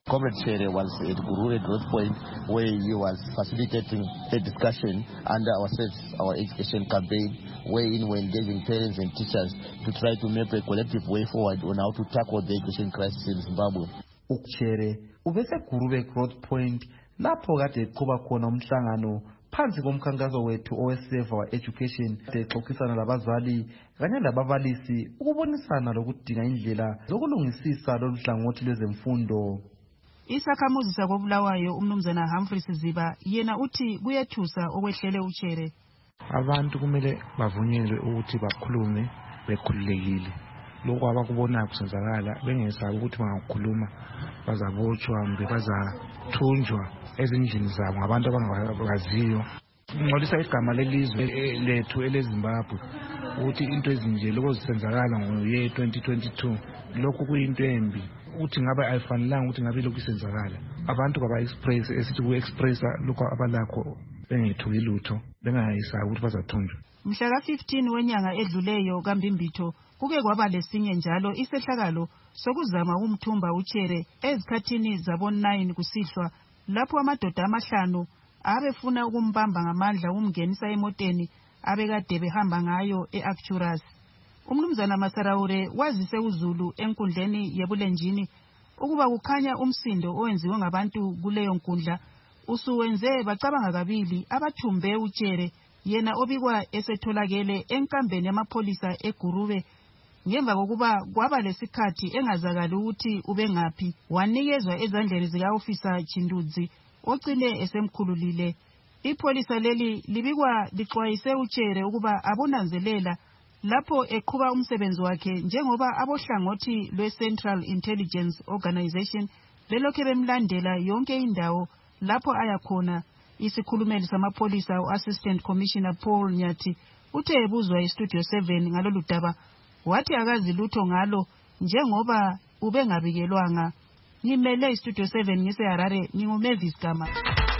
Comrade Chere was at Guru at Growth Point, where he was facilitating a discussion under our our education campaign, wherein we're engaging parents and teachers to try to make a collective way forward on how to tackle the education crisis in Zimbabwe. UChere ubese Guru at Growth Point lapho kade kuba khona umhlangano phansi komkhankaso wethu owesave our education exoxisana labazali kanye lababalisi ukubonisana lokudinga indlela zokulungisisa lolu hlangothi lwezemfundo. Isakhamuzi sakobulawayo umnumzana Humphrey Siziba yena uthi kuyethusa okwehlele uChere. Abantu kumele bavunyelwe ukuthi bakhulume bekhululekile. Lokho abakubonayo kusenzakala bengesabi ukuthi bangakhuluma bazabotshwa kumbe bazathunjwa ezindlini zabo ngabantu abangabaziyo. Ngolisa igama lelizwe lethu eleZimbabwe ukuthi into ezinje lokho zisenzakala ngoye twenty twenty-two lokho kuyinto embi. Uthi ngabe ayifanelanga ukuthi ngabe lokho isenzakala. Abantu baba express esithi ku expressa lokho abalakho bengethuki lutho bengayisabi ukuthi bazathunjwa. Mhla ka fifteen wenyanga edluleyo kaMbimbitho kuke kwaba lesinye njalo isehlakalo sokuzama umthumba uChere ezikhathini zabo nine kusihlwa lapho amadoda amahlanu abefuna ukumbamba ngamandla umngenisa emoteni abekade behamba ngayo eActurus. Umnumzana Masaraure wazise uZulu enkundleni yebulenjini ukuba kukhanya umsindo owenziwe ngabantu kuleyo nkundla usuwenze bacabanga kabili abathumbe uChere yena obikwa esetholakele enkambeni yamapholisa eGurube ngemva kokuba kwaba lesikhathi engazakali ukuthi ubengaphi wanikezwa ezandleni zika-ofisa Chindudzi ocine esemkhululile. Ipolisa leli libikwa lixwayise uChere ukuba abonanzelela lapho eqhuba umsebenzi wakhe njengoba abohlangothi lwe-Central Intelligence Organization belokhe bemlandela yonke indawo lapho ayakhona. Isikhulumeli samapolisa u-Assistant Commissioner Paul Nyathi uthe ebuzwa iStudio seven ngalolu daba wathi akazi lutho ngalo njengoba ubengabikelwanga. Ngimele iStudio seven ngise-Harare nginguMavis Gama.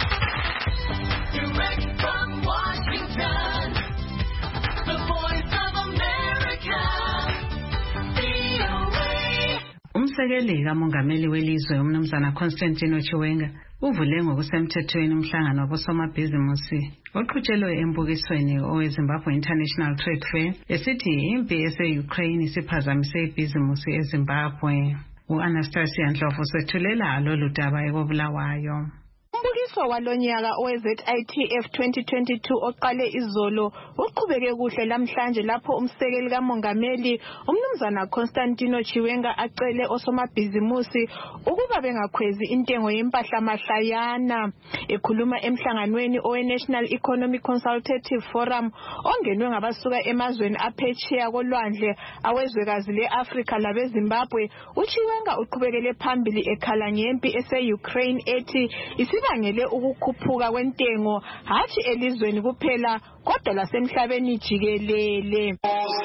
Umsekeli kamongameli welizwe umnumzana Constantino Chiwenga uvule ngokusemthethweni umhlangano wabosomabhizimusi oqhutshelwe embukisweni oweZimbabwe International Trade Fair esithi impi ese-Ukraine isiphazamise ibhizimusi eZimbabwe. U-Anastasia Ndlovu sethulela lolu daba ekobulawayo. Umbukiso walonyaka owe-Z I T F twenty twenty-two oqale izolo uqhubeke kuhle lamhlanje lapho umsekeli kamongameli umnumzana Constantino Chiwenga acele osomabhizimusi ukuba bengakhwezi intengo yempahla mahlayana. Ekhuluma emhlanganweni owe-National Economic Consultative Forum ongenwe ngabasuka emazweni aphetsheya kolwandle awezwekazi le-Afrika labeZimbabwe, uChiwenga uqhubekele phambili ekhala ngempi ese-Ukraine ethi isibangele ukukhuphuka kwentengo hathi elizweni kuphela kodwa lasemhlabeni jikelele.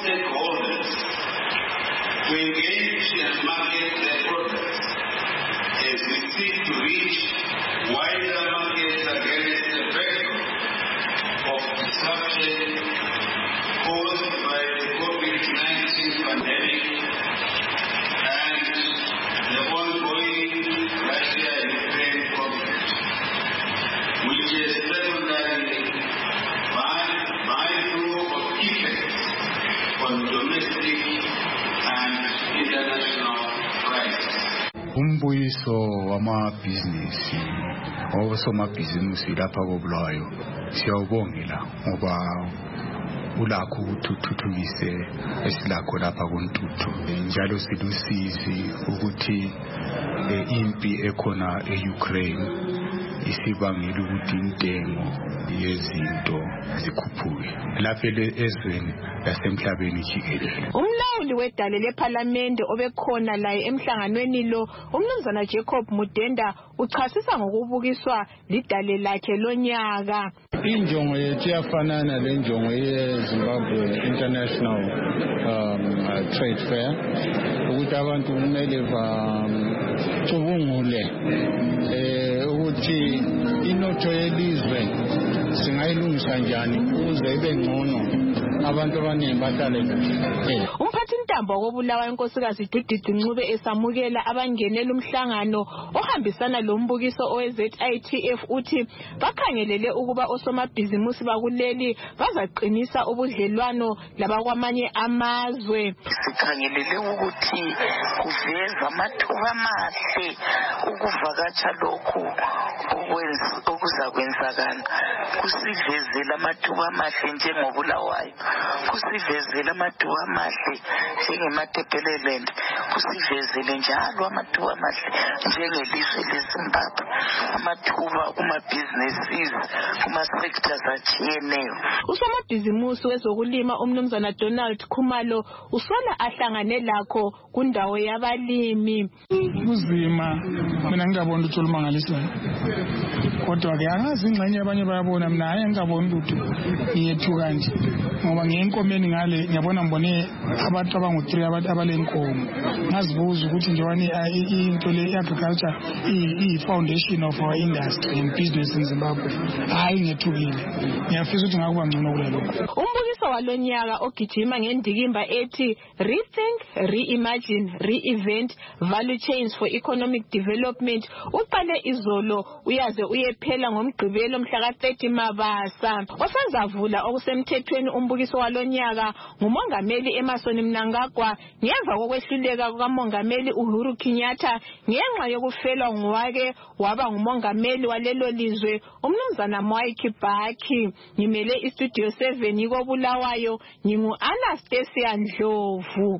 Umbuyiso wamabhizinisi osomabhizinisi lapha kobulawayo siyawubongela ngoba ulakho ukuthi uthuthukise esilakho lapha kontuthu njalo silusizi ukuthi impi ekhona e-Ukraine isibangela ukuthi intengo yezinto zikhuphuke lapha ezweni lasemhlabeni jikelele. Umlawuli wedale lePhalamende obekhona laye emhlanganweni lo umnumzana Jacob Mudenda uchasisa ngokubukiswa lidale lakhe lonyaka. Injongo yethu yafanana lenjongo ye-Zimbabwe International um, uh, Trade Fair ukuthi abantu kumele bacubungule eh ukuthi inotho yelizwe singayilungisa njani ukuze ibe ngcono abantu abaningi bahlale kuhle. intambo kobulawa inkosikazi Judith Ncube esamukela abangenela umhlangano ohambisana lombukiso owe-Z I T F uthi bakhangelele ukuba osomabhizimusi bakuleli bazaqinisa ubudlelwano labakwamanye amazwe. Sikhangelele ukuthi kuveza amathuba amahle ukuvakatsha lokhu okuzakwenzakala, kusivezela amathuba amahle njengobulawayo, kusivezela amathuba amahle njengemaTebeleland, kusivezele njalo amathuba amahle njengelizwe leZimbabwe, amathuba kuma-businesses kuma-sectors atshiyeneyo. Usomabhizimusi wezokulima umnumzana Donald Khumalo usola ahlangane lakho kundawo yabalimi. Kuzima mina ngiyabona ukuthi olumangalisayo, kodwa ke angazi ingxenye abanye bayabona, mina hayi ngiyabona ukuthi ngiyethuka nje ngoba ngiyenkomeni ngale ngiyabona ngibone abantu abangu three abantu abalenkomo. Ngazibuza ukuthi njewani into le agriculture i foundation of our industry and business in Zimbabwe. Hayi ngiyethukile, ngiyafisa ukuthi ngakuba ngcono kulelo. Umbukiso walonyaka ogijima ngendikimba ethi Rethink, Reimagine, Reinvent Value Chains for Economic Development uqale izolo uyaze uyephela ngomgqibelo mhla ka thirty Mabasa. Osazavula okusemthethweni umbukiso walonyaka ngumongameli Emmerson Mnangagwa ngemva kokwehluleka kukamongameli Uhuru Kenyatta ngenxa yokufelwa ngwake waba ngumongameli walelo lizwe umnumzana Mwai Kibaki. Ngimele istudio seven yiko Bulawayo, ngingu Anastasia Ndlovu.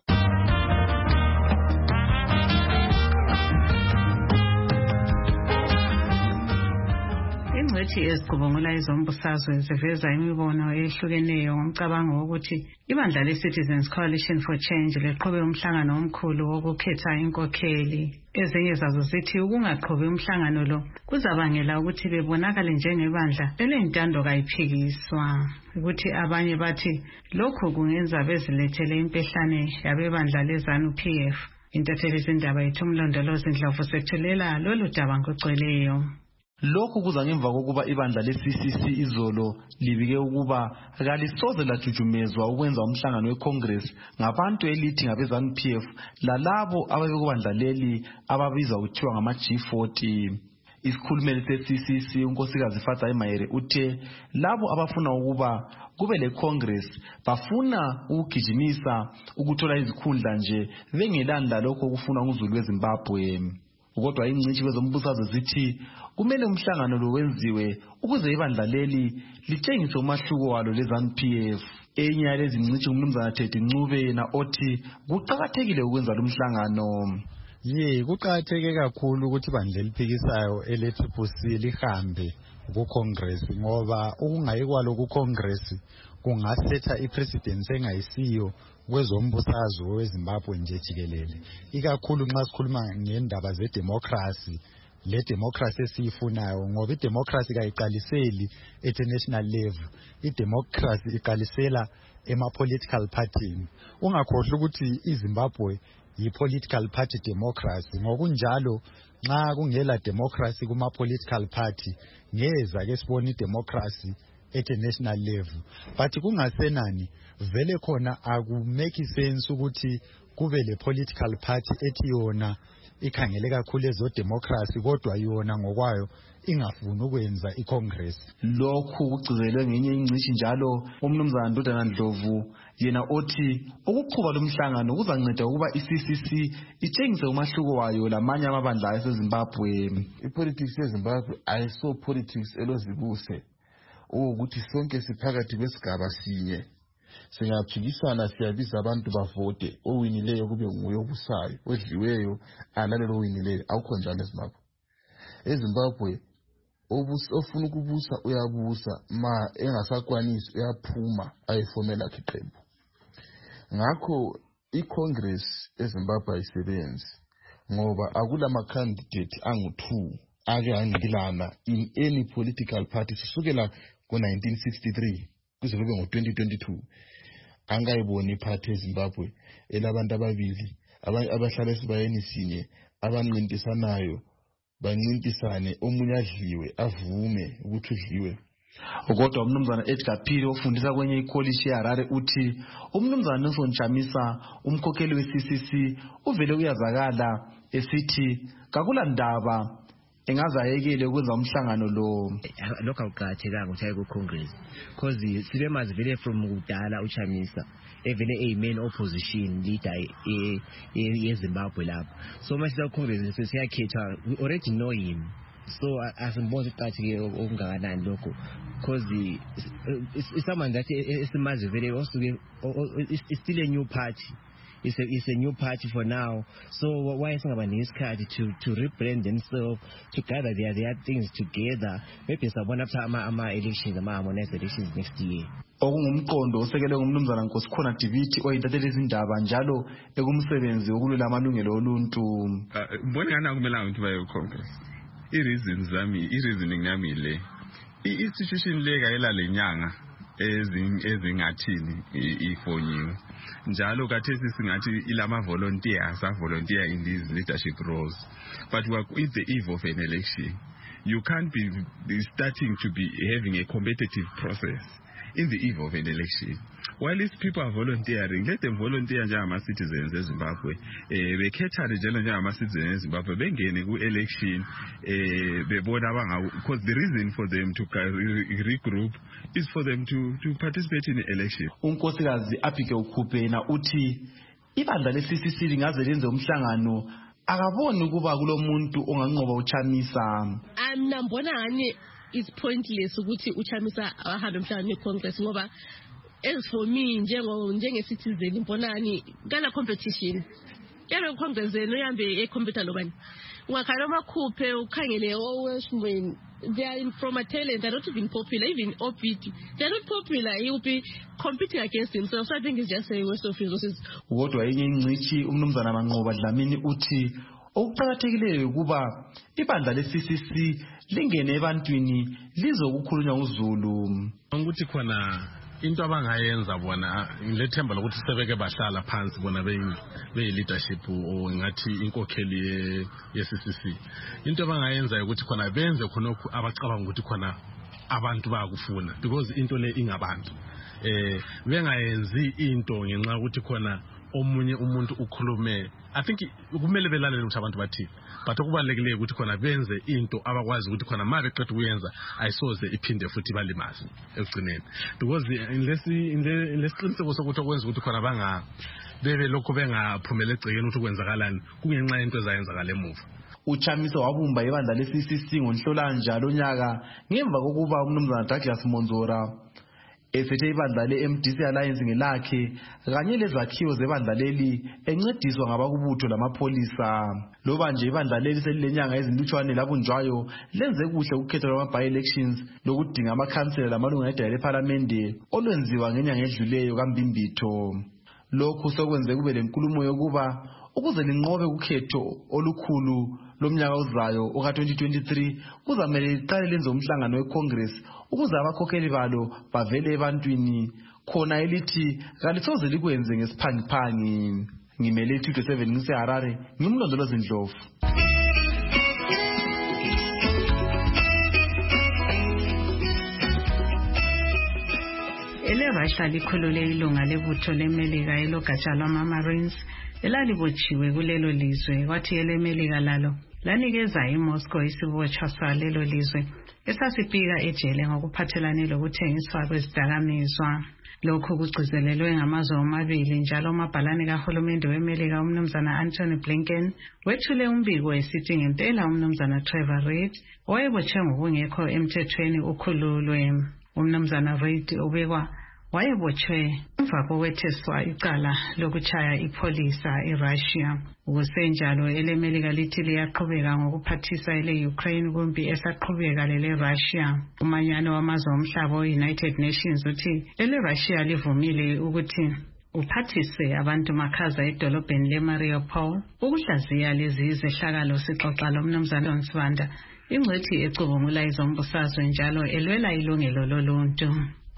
Ingcwethi ezicubungula izombusazwe ziveza imibono ehlukeneyo ngomcabango wokuthi ibandla le-Citizens Coalition for Change leqhube umhlangano omkhulu wokukhetha inkokheli. Ezinye zazo zithi ukungaqhubi umhlangano lo kuzabangela ukuthi bebonakale njengebandla elentando kayiphikiswa, ukuthi abanye bathi lokhu kungenza bezilethele impehlane yabebandla leZANU P F. Intatheli zindaba yethu umlondolozi Ndlovu sethulela lolu daba ngokugcweleyo. Lokhu kuza ngemva kokuba ibandla le-C C C izolo libike ukuba kalisoze lajujumezwa ukwenza umhlangano weCongress ngabantu elithi ngabeZANU P F lalabo ababekubandla leli ababiza kuthiwa ngama-G forty. Isikhulumeli se-C C C unkosikazi Fatsa Mayere uthe labo abafuna ukuba kube le-Congress bafuna ukugijimisa ukuthola izikhundla nje bengelanda lokho okufunwa nguzulu weZimbabwe. Kodwa ingcitshi kwezombusazwe zithi kumele umhlangano lo wenziwe ukuze ibandla leli litshengise umahluko walo leZANU P F. Enye yalezi ngcitshi umnumzana Teddy Ncube yena othi kuqakathekile ukwenza lo mhlangano. Ye kuqakatheke kakhulu ukuthi ibandla eliphikisayo ele-T P C lihambe ku-Congress ngoba ukungayi kwalo ku-Congress kungasetha i-president engayisiyo kwezombusazwe weZimbabwe nje jikelele, ikakhulu nxa sikhuluma ngendaba zedemocracy, le democracy esiyifunayo, ngoba idemocracy kayiqaliseli at national level, idemocracy iqalisela ema-political party. Ungakhohlwa ukuthi iZimbabwe yi-political party democracy, ngokunjalo nxa kungela democracy kuma-political party ngeza ke sibona idemocracy at a national level. But kungasenani vele khona akumake sense ukuthi kube le political party ethi yona ikhangele kakhulu ezo democracy kodwa yona ngokwayo ingafuni ukwenza iCongress. Lokhu kugcizelwe ngenye ingcishi njalo umnumzana Ndodana Ndlovu yena othi ukuqhuba lomhlangano kuzanceda ukuba i-C C C itshengise umahluko wayo lamanye amabandla aseZimbabwe. Ipolitics yeZimbabwe ayiso politics elozibuse ukuthi sonke siphakathi kwesigaba sinye singaphikisana siyabiza abantu bavote, owinileyo kube nguye obusayo, odliweyo alalelo owinileyo. Awukho njalo eZimbabwe. eZimbabwe ofuna ukubusa uyabusa, ma engasakwanisi uyaphuma ayifomela iqembu. Ngakho iCongress eZimbabwe ayisebenzi ngoba akula ma-candidate angu-two ake angilana in any political party kusukela ku nineteen sixty-three kuze kube ngo twenty twenty-two. Angayiboni iphathi eZimbabwe elabantu ababili abahlala esibayeni sinye abancintisanayo bancintisane, omunye adliwe avume ukuthi udliwe. Kodwa umnumzana Edgar Phiri ofundisa kwenye ikoliji eHarare uthi umnumzana Nelson Chamisa umkhokheli we-C C C uvele uyazakala esithi kakula ndaba engazayekele ukwenza umhlangano lo. Lokho akuqakathekanga ukuthi aye ku-Congress because sibemazi vele from kudala uChamisa evele eyi-main opposition leader yeZimbabwe lapho. So mase ku-Congress sesiyakhethwa, we already know him. So asimboni iqhathike okungakanani lokho because it's someone that esimazi vele osuke it's still a new party. It's a, it's a new party for now. So why is it to to rebrand themselves, to gather their, their things together? Maybe someone after ama elections, ama next elections next year. Okungumqondo osekele ngumnumzana Nkosikhona Diviti oyintatheli izindaba njalo ekumsebenzi wokulwela amalungelo oluntu. Mbona ngana kumela ukuthi baye Congress. I-reasons zami, i-reasoning yami le. I-institution le kayela lenyanga ezingathini ifonyiwe. Njalo kathesi singathi ilama volunteers are volunteer in these leadership roles. But we're at the eve of an election. You can't be, be starting to be having a competitive process in the eve of an election. While these people are volunteering, let them volunteer njengama citizens eZimbabwe. Eh bekhethane njalo njengama citizens eZimbabwe bengene ku election eh bebona abanga, because the reason for them to regroup is for them to to participate in the election. Unkosikazi Apike Ukhupena uthi ibandla le-C C C lingaze lenze umhlangano akaboni ukuba kulomuntu onganqoba uChamisa. Mina mbona ngani it's pointless ukuthi uChamisa ahambe umhlangano neCongress ngoba as for me njengo njenge citizen mbonani kana competition yalo Congress no yambe e computer lobani ungakhala makhuphe ukhangele oweshweni they are from a talent, they're not even popular, even O P T. They're not popular, he will be competing against himself. So I think it's just a waste of resources. Kodwa yenye ingcithi umnumzana Manqoba Dlamini uthi okuqhakathekileyo kuba ibandla le-C C C lingene ebantwini lizokukhulunywa uZulu. Ukuthi khona into abangayenza bona ngilethemba lokuthi sebeke bahlala phansi bona be leadership o ngathi inkokheli ye-C C C. Into abangayenza ukuthi khona benze khonokho abacabanga ukuthi khona abantu bayakufuna because into le ingabantu eh bengayenzi into ngenxa ukuthi khona omunye umuntu ukhulume. I think kumele belalele ukuthi abantu bathi but okubalekile ukuthi khona benze into abakwazi ukuthi khona manje eqedwe kuyenza ayisoze iphinde futhi balimazi ekugcineni because unless unless qiniseko sokuthi okwenza ukuthi khona banga bebe lokho bengaphumela egcekeni ukuthi kwenzakalani kungenxa yento ezayenzakala emuva. uChamisa wabumba ibandla le-C C C ngoNhlolanja lonyaka ngemva kokuba umnumzana Douglas Monzora esethe ibandla le-M D C Alliance ngelakhe kanye lezakhiwo zebandla leli encediswa ngabakubutho lamapholisa. Loba nje ibandla leli selilenyanga ezinlutshwane labunjwayo lenze kuhle ukukhetha lwama-by-elections lokudinga amakhansela lamalunga edaya lePhalamende olwenziwa ngenyanga edluleyo kaMbimbitho. Lokhu sokwenze kube lenkulumo yokuba ukuze linqobe ukhetho olukhulu lomnyaka ozayo oka twenty twenty-three kuzamele liqale lenze umhlangano weCongress ukuze abakhokheli balo bavele ebantwini khona elithi kalisoze likwenze ngesiphangiphangi. Ngimele two to seven ngiseHarare ngimlondolozi Ndlovu. EleRussia likhulule ilunga lebutho leMelika elogatsha lwama-Marines elalibotshiwe kulelo lizwe kwathi eleMelika lalo lanikeza iMoscow isibotshwa salelo lizwe esasipika ejele ngokuphathelane lokuthengiswa kwezidakamizwa. Lokhu kugcizelelwe ngamazwe omabili njalo umabhalane kahulumende weMelika umnumzana Anthony Blinken wethule umbiko esithi ngempela umnumzana Trevor Reed owayebotshwe ngokungekho emthethweni ukhululwe. Umnumzana Reed ubekwa wayebotshwe emva kokwetheswa icala lokutshaya ipholisa eRussia. Ukusenjalo eleMelika lithi liyaqhubeka ngokuphathisa ele-Ukraine kumbi esaqhubeka lele-Russia. Umanyano wamazwe omhlaba we-United Nations uthi ele-Russia livumile ukuthi uphathise abantu makhaza edolobheni le-Mariupol ukuhlaziya lezi zehlakalo. Sixoxa lomnumzana Nsibanda ingcwethi ecubungula izombusazwe njalo elwela ilungelo loluntu.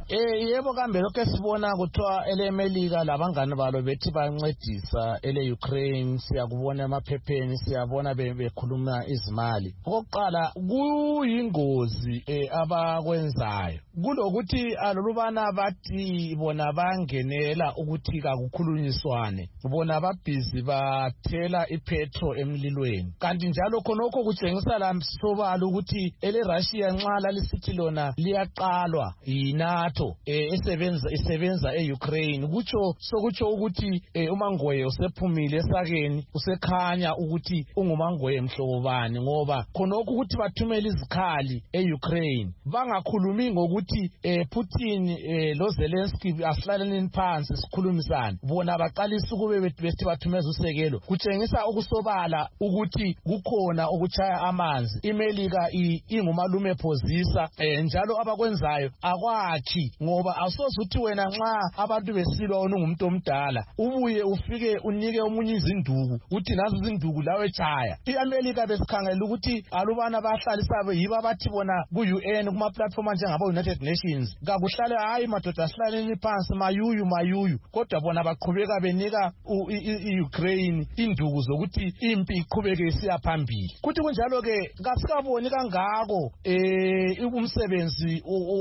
Eh yebo kambe lokho sibona kuthiwa elemelika labangane balo bethi bancedisa ele Ukraine siyakubona emaphepheni siyabona bekhuluma izimali. Okokuqala kuyingozi eh abakwenzayo. Kulokuthi alolubana bathi bona bangenela ukuthi kakukhulunyiswane. Bona babhizi bathela ipetrol emlilweni. Kanti njalo khonokho kutshengisa la msobala ukuthi ele Russia nxa lalisithi lona liyaqalwa yiNATO eh esebenza isebenza eUkraine kutsho sokutsho ukuthi uMangoye usephumile esakeni usekhanya ukuthi unguMangoye mhlobo bani ngoba khonokho ukuthi bathumela izikhali eUkraine bangakhulumi ngokuthi eh Putin eh lo Zelensky asihlaleni phansi sikhulumisana bona baqalisa ukube bethi bathumeza usekelo kutshengisa ukusobala ukuthi kukhona ukuchaya amanzi imelika ingumalume phozisa eh njalo abakwenzayo akwakhi ngoba asoze uthi wena nxa abantu besilwa ungumuntu omdala ubuye ufike unike omunye izinduku uthi nazo izinduku lawe chaya iAmerica besikhangela ukuthi alubana bahlalisa yiba bathi bona ku-U N kuma platform njengabo United Nations kakuhlale hayi madoda asihlaleni phansi mayuyu mayuyu kodwa bona baqhubeka benika iUkraine induku zokuthi impi iqhubeke isiya phambili kuthi kunjalo ke kasikaboni kangako eh umsebenzi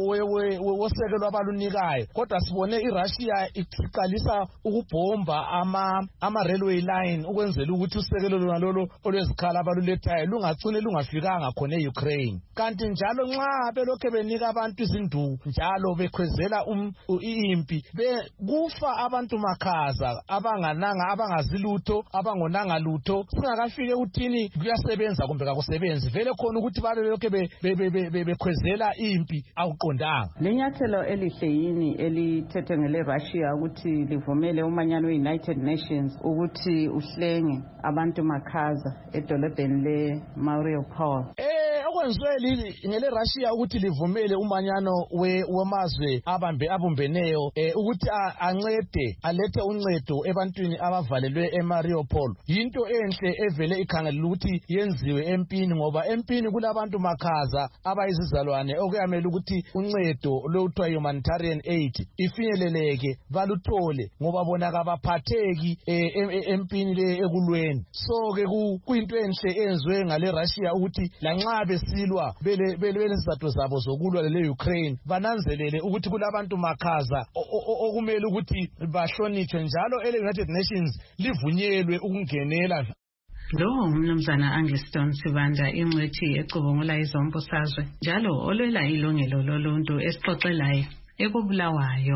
wosekelo abalunikayo kodwa sibone iRussia iqalisa ukubhomba ama ama railway line ukwenzela ukuthi usekelo lona lolo olwezikhala abalulethayo lungacine lungafikanga khona eUkraine kanti njalo nxa belokho benika abantu izinduku njalo bekhwezela impi bekufa abantu makhaza abangananga abangazilutho abangonanga lutho singakafike uthini kuyasebenza kumbe kakusebenzi vele khona ukuthi babe lokho bekhwezela impi awuqondanga lenyathelo elihle yini elithethwe ngele Russia ukuthi livumele umanyano we-United Nations ukuthi uhlenge abantu makhaza edolobheni le Mariupol eh okwenziwe ngele Russia ukuthi livumele umanyano wemazwe abambe abumbeneyo eh ukuthi ancede alethe uncedo ebantwini abavalelwe eMariupol yinto enhle evele ikhangelela ukuthi yenziwe empini ngoba empini kulabantu makhaza abayizizalwane okuyamela ukuthi uncedo lokuthiwa humanitarian aid ifinyeleleke baluthole ngoba bona kabaphatheki empini le ekulweni so ke kuyinto enhle enziwe ngale Russia ukuthi lanxa besilwa bele belezizathu zabo zokulwa le Ukraine bananzelele ukuthi kulabantu makhaza okumele ukuthi bahlonitshwe njalo ele United Nations livunyelwe ukungenela lo umnumzana Angiston Sibanda ingcwethi ecubungula izombusazwe njalo olwela ilungelo loluntu esixoxelayo ekubulawayo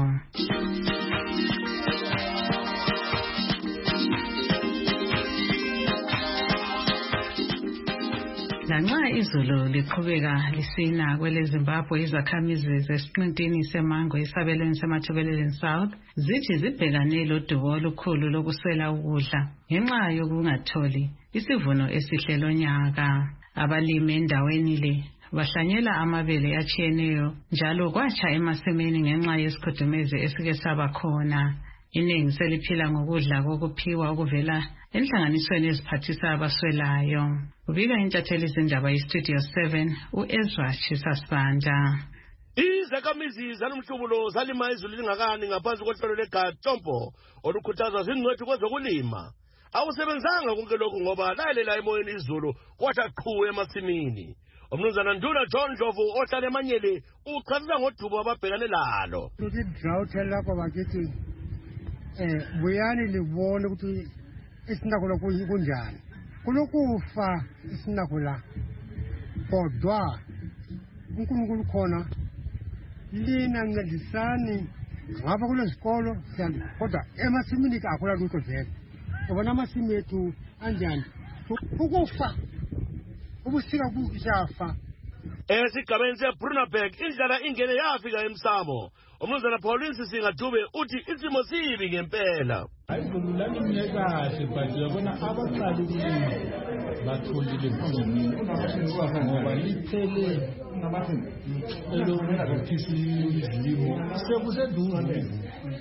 lanxa izulu liqhubeka lisina kwele Zimbabwe izakhamizi zesiqintini semango esabelweni semathebeleleni South zithi zibhekane lodubo olukhulu lokuswela ukudla ngenxa yokungatholi isivuno esihle lonyaka abalimi endaweni le bahlanyela amabele atshiyeneyo njalo kwatsha emasimini ngenxa yesikhudumezi esike saba khona iningi seliphila ngokudla kokuphiwa okuvela enhlanganisweni eziphathisa abaswelayo ubika intatheli izindaba yiStudio seven uEzra Chisasibanda izakhamizi zalumhlubulo zalima izulu lingakani ngaphansi kohlelo leGatsompo olukhuthaza zingcwethi kwezokulima awusebenzanga konke lokhu ngoba layelela emoyeni izulu kwathi qhu emasimini umnumzana Nduna John Ndlovu ohlala eManyele uchazisa ngodubo ababhekane lalo ukuthi drought lapha bakithi eh buyani libone ukuthi isinakho kunjani kulokufa isinakho la kodwa uNkulunkulu khona lina ncedisani ngapha kulezikolo kodwa emasimini akula lutho vele ubona amasimi ethu anjani ukufa ubusika bujafa esigabeni seBrunaberg indlela ingene yafika emsamo umnumzana Pauline Singadube uthi isimo sibi ngempela ayizolulani mnyekahle but yabona abaqala ukulima batholile mthini ngoba liphele elokuvuthisa izilimo sekuseduze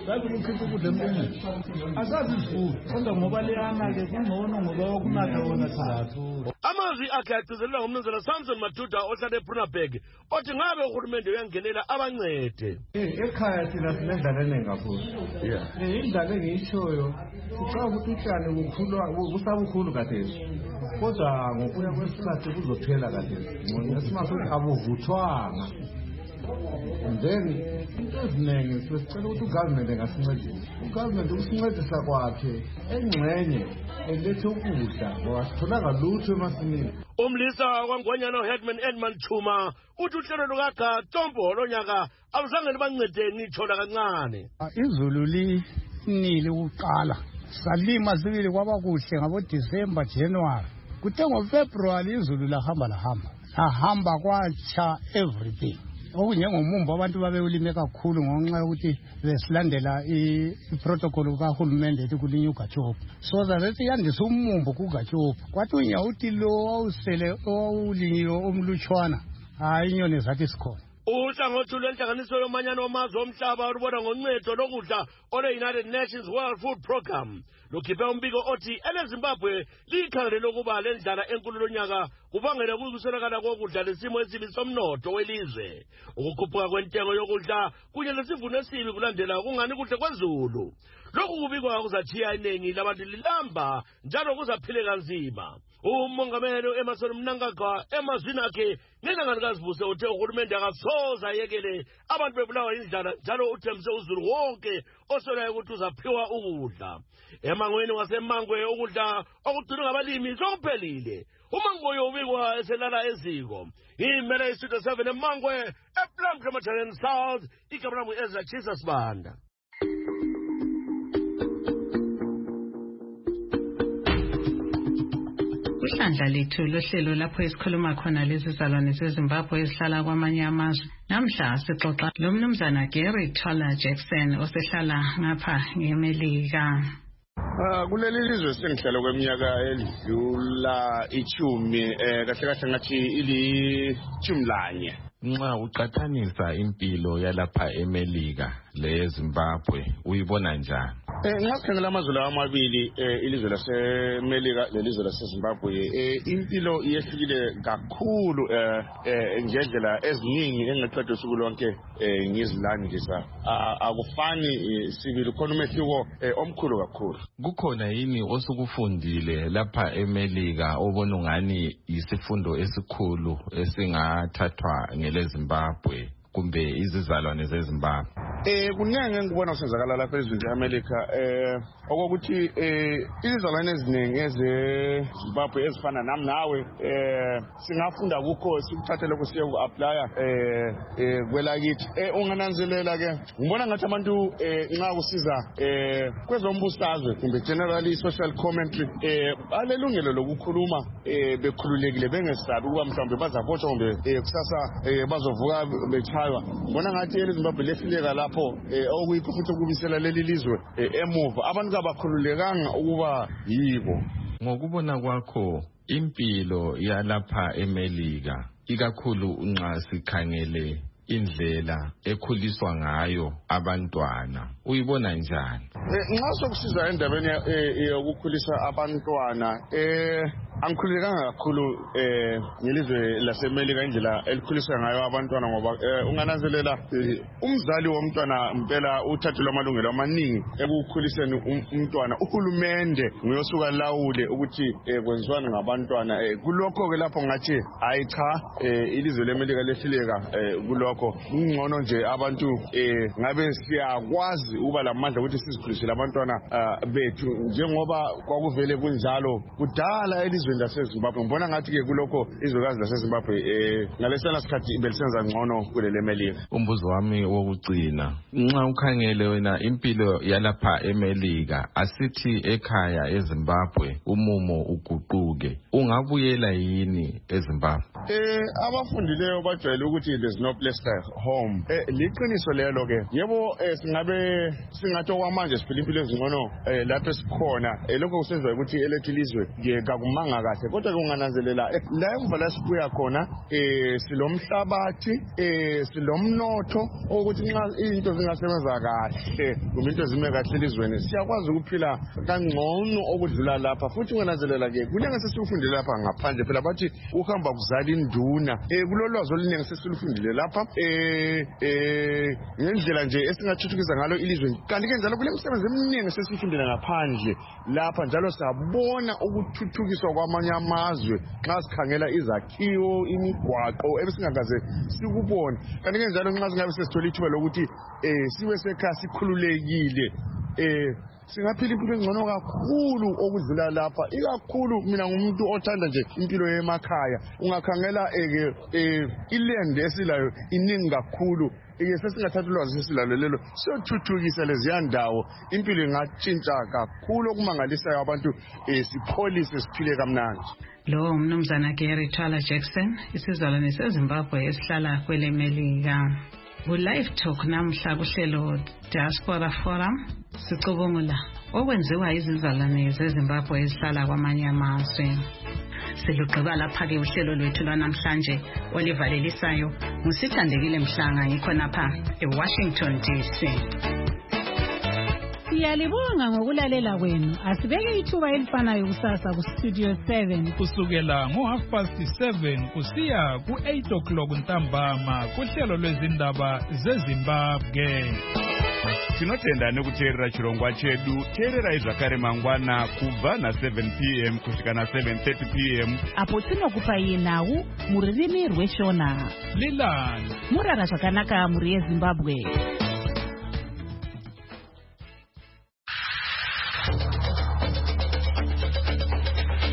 sazi ukukhipha ukudla emlonyeni asazi isifundo kodwa ngoba liyana-ke kungcono ngoba wakunatha wona sizathu. Amazwi akhe agcizelelwa ngumnumzana Samson Maduda ohlala eBrunaberg othi ngabe uhulumende uyangenela abancede. Ekhaya thina sinendlala eningi kakhulu. Indlala engiyishoyo ucaba ukuthi utshani bukhulwa busabukhulu kathesi. Kodwa ngokuya kwesikhathi kuzophela kathesi. Ngesimanje abuvuthwanga. And then into eziningi sicela ukuthi ugovernment engasincedisa. Ugovernment usincedisa kwakhe engxenye elethe ukudla ngoba sitholanga lutho emasimini. Umlisa kwangwanyana uHeadman Edmund Chuma uthi uhlelo lukaGatombo lonyaka aluzange libancede ngithola kancane. Izulu linile ukuqala salima sibili kwaba kuhle ngabo December January kuthe ngoFebruary izulu lahamba lahamba lahamba kwatsha everything. Okunjengomumbo abantu babewulime kakhulu ngonxa yokuthi besilandela iprotocol kahulumende ethi kulinywa uGatshopo. So zabethi yandisa umumbo kuGatshopo. Kwathi unyawuthi lo awusele owulinyiwe omlutshwana hayi inyoni zathi sikhona. Uhlangothi lwenhlanganiso yomanyano wamazwe omhlaba olubona ngoncedo lokudla ole-United Nations World Food Programme lukhiphe umbiko othi eleZimbabwe likhangelele ukuba le ndlala enkulu lonyaka kubangela ukukuswelakala kokudla lesimo esibi somnotho welizwe, ukukhuphuka kwentengo yokudla kunye lesivuno esibi kulandela kungani kuhle kwezulu. Lokhu kubikwa kuzachiya iningi labantu lilamba njalo kuzaphile kanzima. Umongameli Emmerson Mnangagwa emazwini akhe ngelanga likaZibuse uthe uhulumende akasoza yekele abantu bebulawa indlala njalo uthembise uzulu wonke osolayo ukuthi uzaphiwa ukudla. Emangweni wasemangwe ukudla okudinwa ngabalimi sokuphelile. Umangwe ubikwa eselala eziko. Imele istudio seven emangwe ePlumtree Machane South igama lami Ezra Chisa Sibanda. Uhlandla lethu lohlelo lapho esikhuluma khona lezi zalwane zeZimbabwe ezihlala kwamanye amazwe. Namhla sixoxa lo mnumzana Gary Toller Jackson osehlala ngapha ngeMelika. Ah kuleli lizwe sengihlala kweminyaka elidlula ichumi eh kahle kahle ngathi ilithumi lanye. Nxa uqathanisa impilo yalapha eMelika leZimbabwe uyibona njani? Eh ngakhangela amazwe amabili eh ilizwe laseMelika lelizwe laseZimbabwe eh impilo iyehlukile kakhulu eh ngendlela eziningi engaqedwe usuku lonke eh ngizilandisa akufani sibili khona umehluko omkhulu kakhulu. Kukhona yini osukufundile lapha eMelika obona ungani isifundo esikhulu esingathathwa ngeleZimbabwe kumbe izizalwane zeZimbabwe? Eh kuningi ngikubona kusenzakala lapha ezweni leAmerica eh okokuthi eh izizalwane eziningi ezeZimbabwe ezifana nami nawe eh singafunda kukho sikuthathele kusiye uapply eh eh kwelakithi eh ungananzelela ke ngibona ngathi abantu eh nxa kusiza eh kwezombusazwe kumbe generally social commentary eh alelungelo lokukhuluma eh bekhululekile bengesabi ukuba mhlawumbe bazabotshwa kumbe eh kusasa eh bazovuka bechaywa. Ngibona ngathi eleZimbabwe lehluleka lapho eh okuyikho futhi ukubisela leli lizwe emuva abantu kabakhululekanga ukuba yibo. Ngokubona kwakho impilo yalapha eMelika ikakhulu nxa sikhangele indlela ekhuliswa ngayo abantwana uyibona njani? Nxa sokusiza endabeni yokukhulisa abantwana eh angikhululekanga kakhulu eh ngelizwe laseMelika indlela elikhuliswa ngayo abantwana ngoba ungananzelela umzali womntwana impela uthathelwa amalungelo amaningi ekukhuliseni umntwana. Uhulumende nguyosuka lawule ukuthi kwenziwana ngabantwana kulokho ke lapho ngathi hayi cha ilizwe leMelika lehluleka kulokho kungcono nje abantu eh ngabe siyakwazi ukuba lamandla ukuthi sizikhulisele abantwana bethu njengoba kwakuvele kunjalo kudala elizweni laseZimbabwe. Ngibona ngathi ke kulokho izwekazi laseZimbabwe eh ngalesana sikhathi belisenza ngcono kulele eMelika. Umbuzo wami wokugcina nxa ukhangele wena impilo yalapha eMelika asithi ekhaya eZimbabwe umumo uguquke ungabuyela yini eZimbabwe? Eh abafundileyo bajwayele ukuthi there's no place like home. Eh liqiniso lelo ke. Yebo singabe singathi okwamanje siphila impilo ezingcono lapho esikhona lokho kusenza ukuthi elethu ilizwe ke kakumanga kahle kodwa kungananzelela la emva la sibuya khona eh silomhlabathi eh silomnotho ukuthi nxa into zingasebenza kahle kumbe into zime kahle elizweni siyakwazi ukuphila kangcono okudlula lapha futhi kungananzelela ke kunenge sesikufundile lapha ngaphandle phela bathi uhamba kuzala induna eh kulolwazi oluningi sesilufundile lapha eh eh ngendlela nje esingathuthukisa ngalo ilizwe kanti ke njalo kulemisebenzi eminingi sesifundile ngaphandle lapha njalo sabona ukuthuthukiswa kwamanye amazwe nxa sikhangela izakhiwo imigwaqo ebesingakaze sikubona kanti ke njalo nxa singabe sesithola ithuba lokuthi eh siwe sekhaya sikhululekile eh singaphila impilo engcono kakhulu okudlula lapha ikakhulu mina ngumuntu othanda nje impilo yemakhaya ungakhangela eh iland esilayo iningi kakhulu ike sesingathatha ulwazi sesilalo lelo siyothuthukisa lezi ndawo impilo ingatshintsha kakhulu okumangalisayo abantu eh sipholise siphile kamnandi. Lo umnumzana Gary Twala Jackson isizalwane seZimbabwe esihlala kwele Melika. Ku-Live Talk namhla kuhlelo Diaspora Forum sicubungula okwenziwa izizalwane zeZimbabwe ezihlala kwamanye amazwe. Silugqiba lapha-ke uhlelo lwethu lwanamhlanje olivalelisayo ngusithandekile Mhlanga ngikhonapha eWashington D C. Siyalibonga ngokulalela kwenu. Asibeke ithuba elifanayo kusasa ku-Studio seven kusukela ngo-half past seven kusiya ku-eight o'clock ntambama kuhlelo lwezindaba zeZimbabwe. Tinotenda nekuteerera chirongwa chedu. Teererai zvakare mangwana kubva na-seven p m kusvika na-seven thirty p m apo tinokupai nhau mururimi rweshona. Lilani murara zvakanaka muri yeZimbabwe.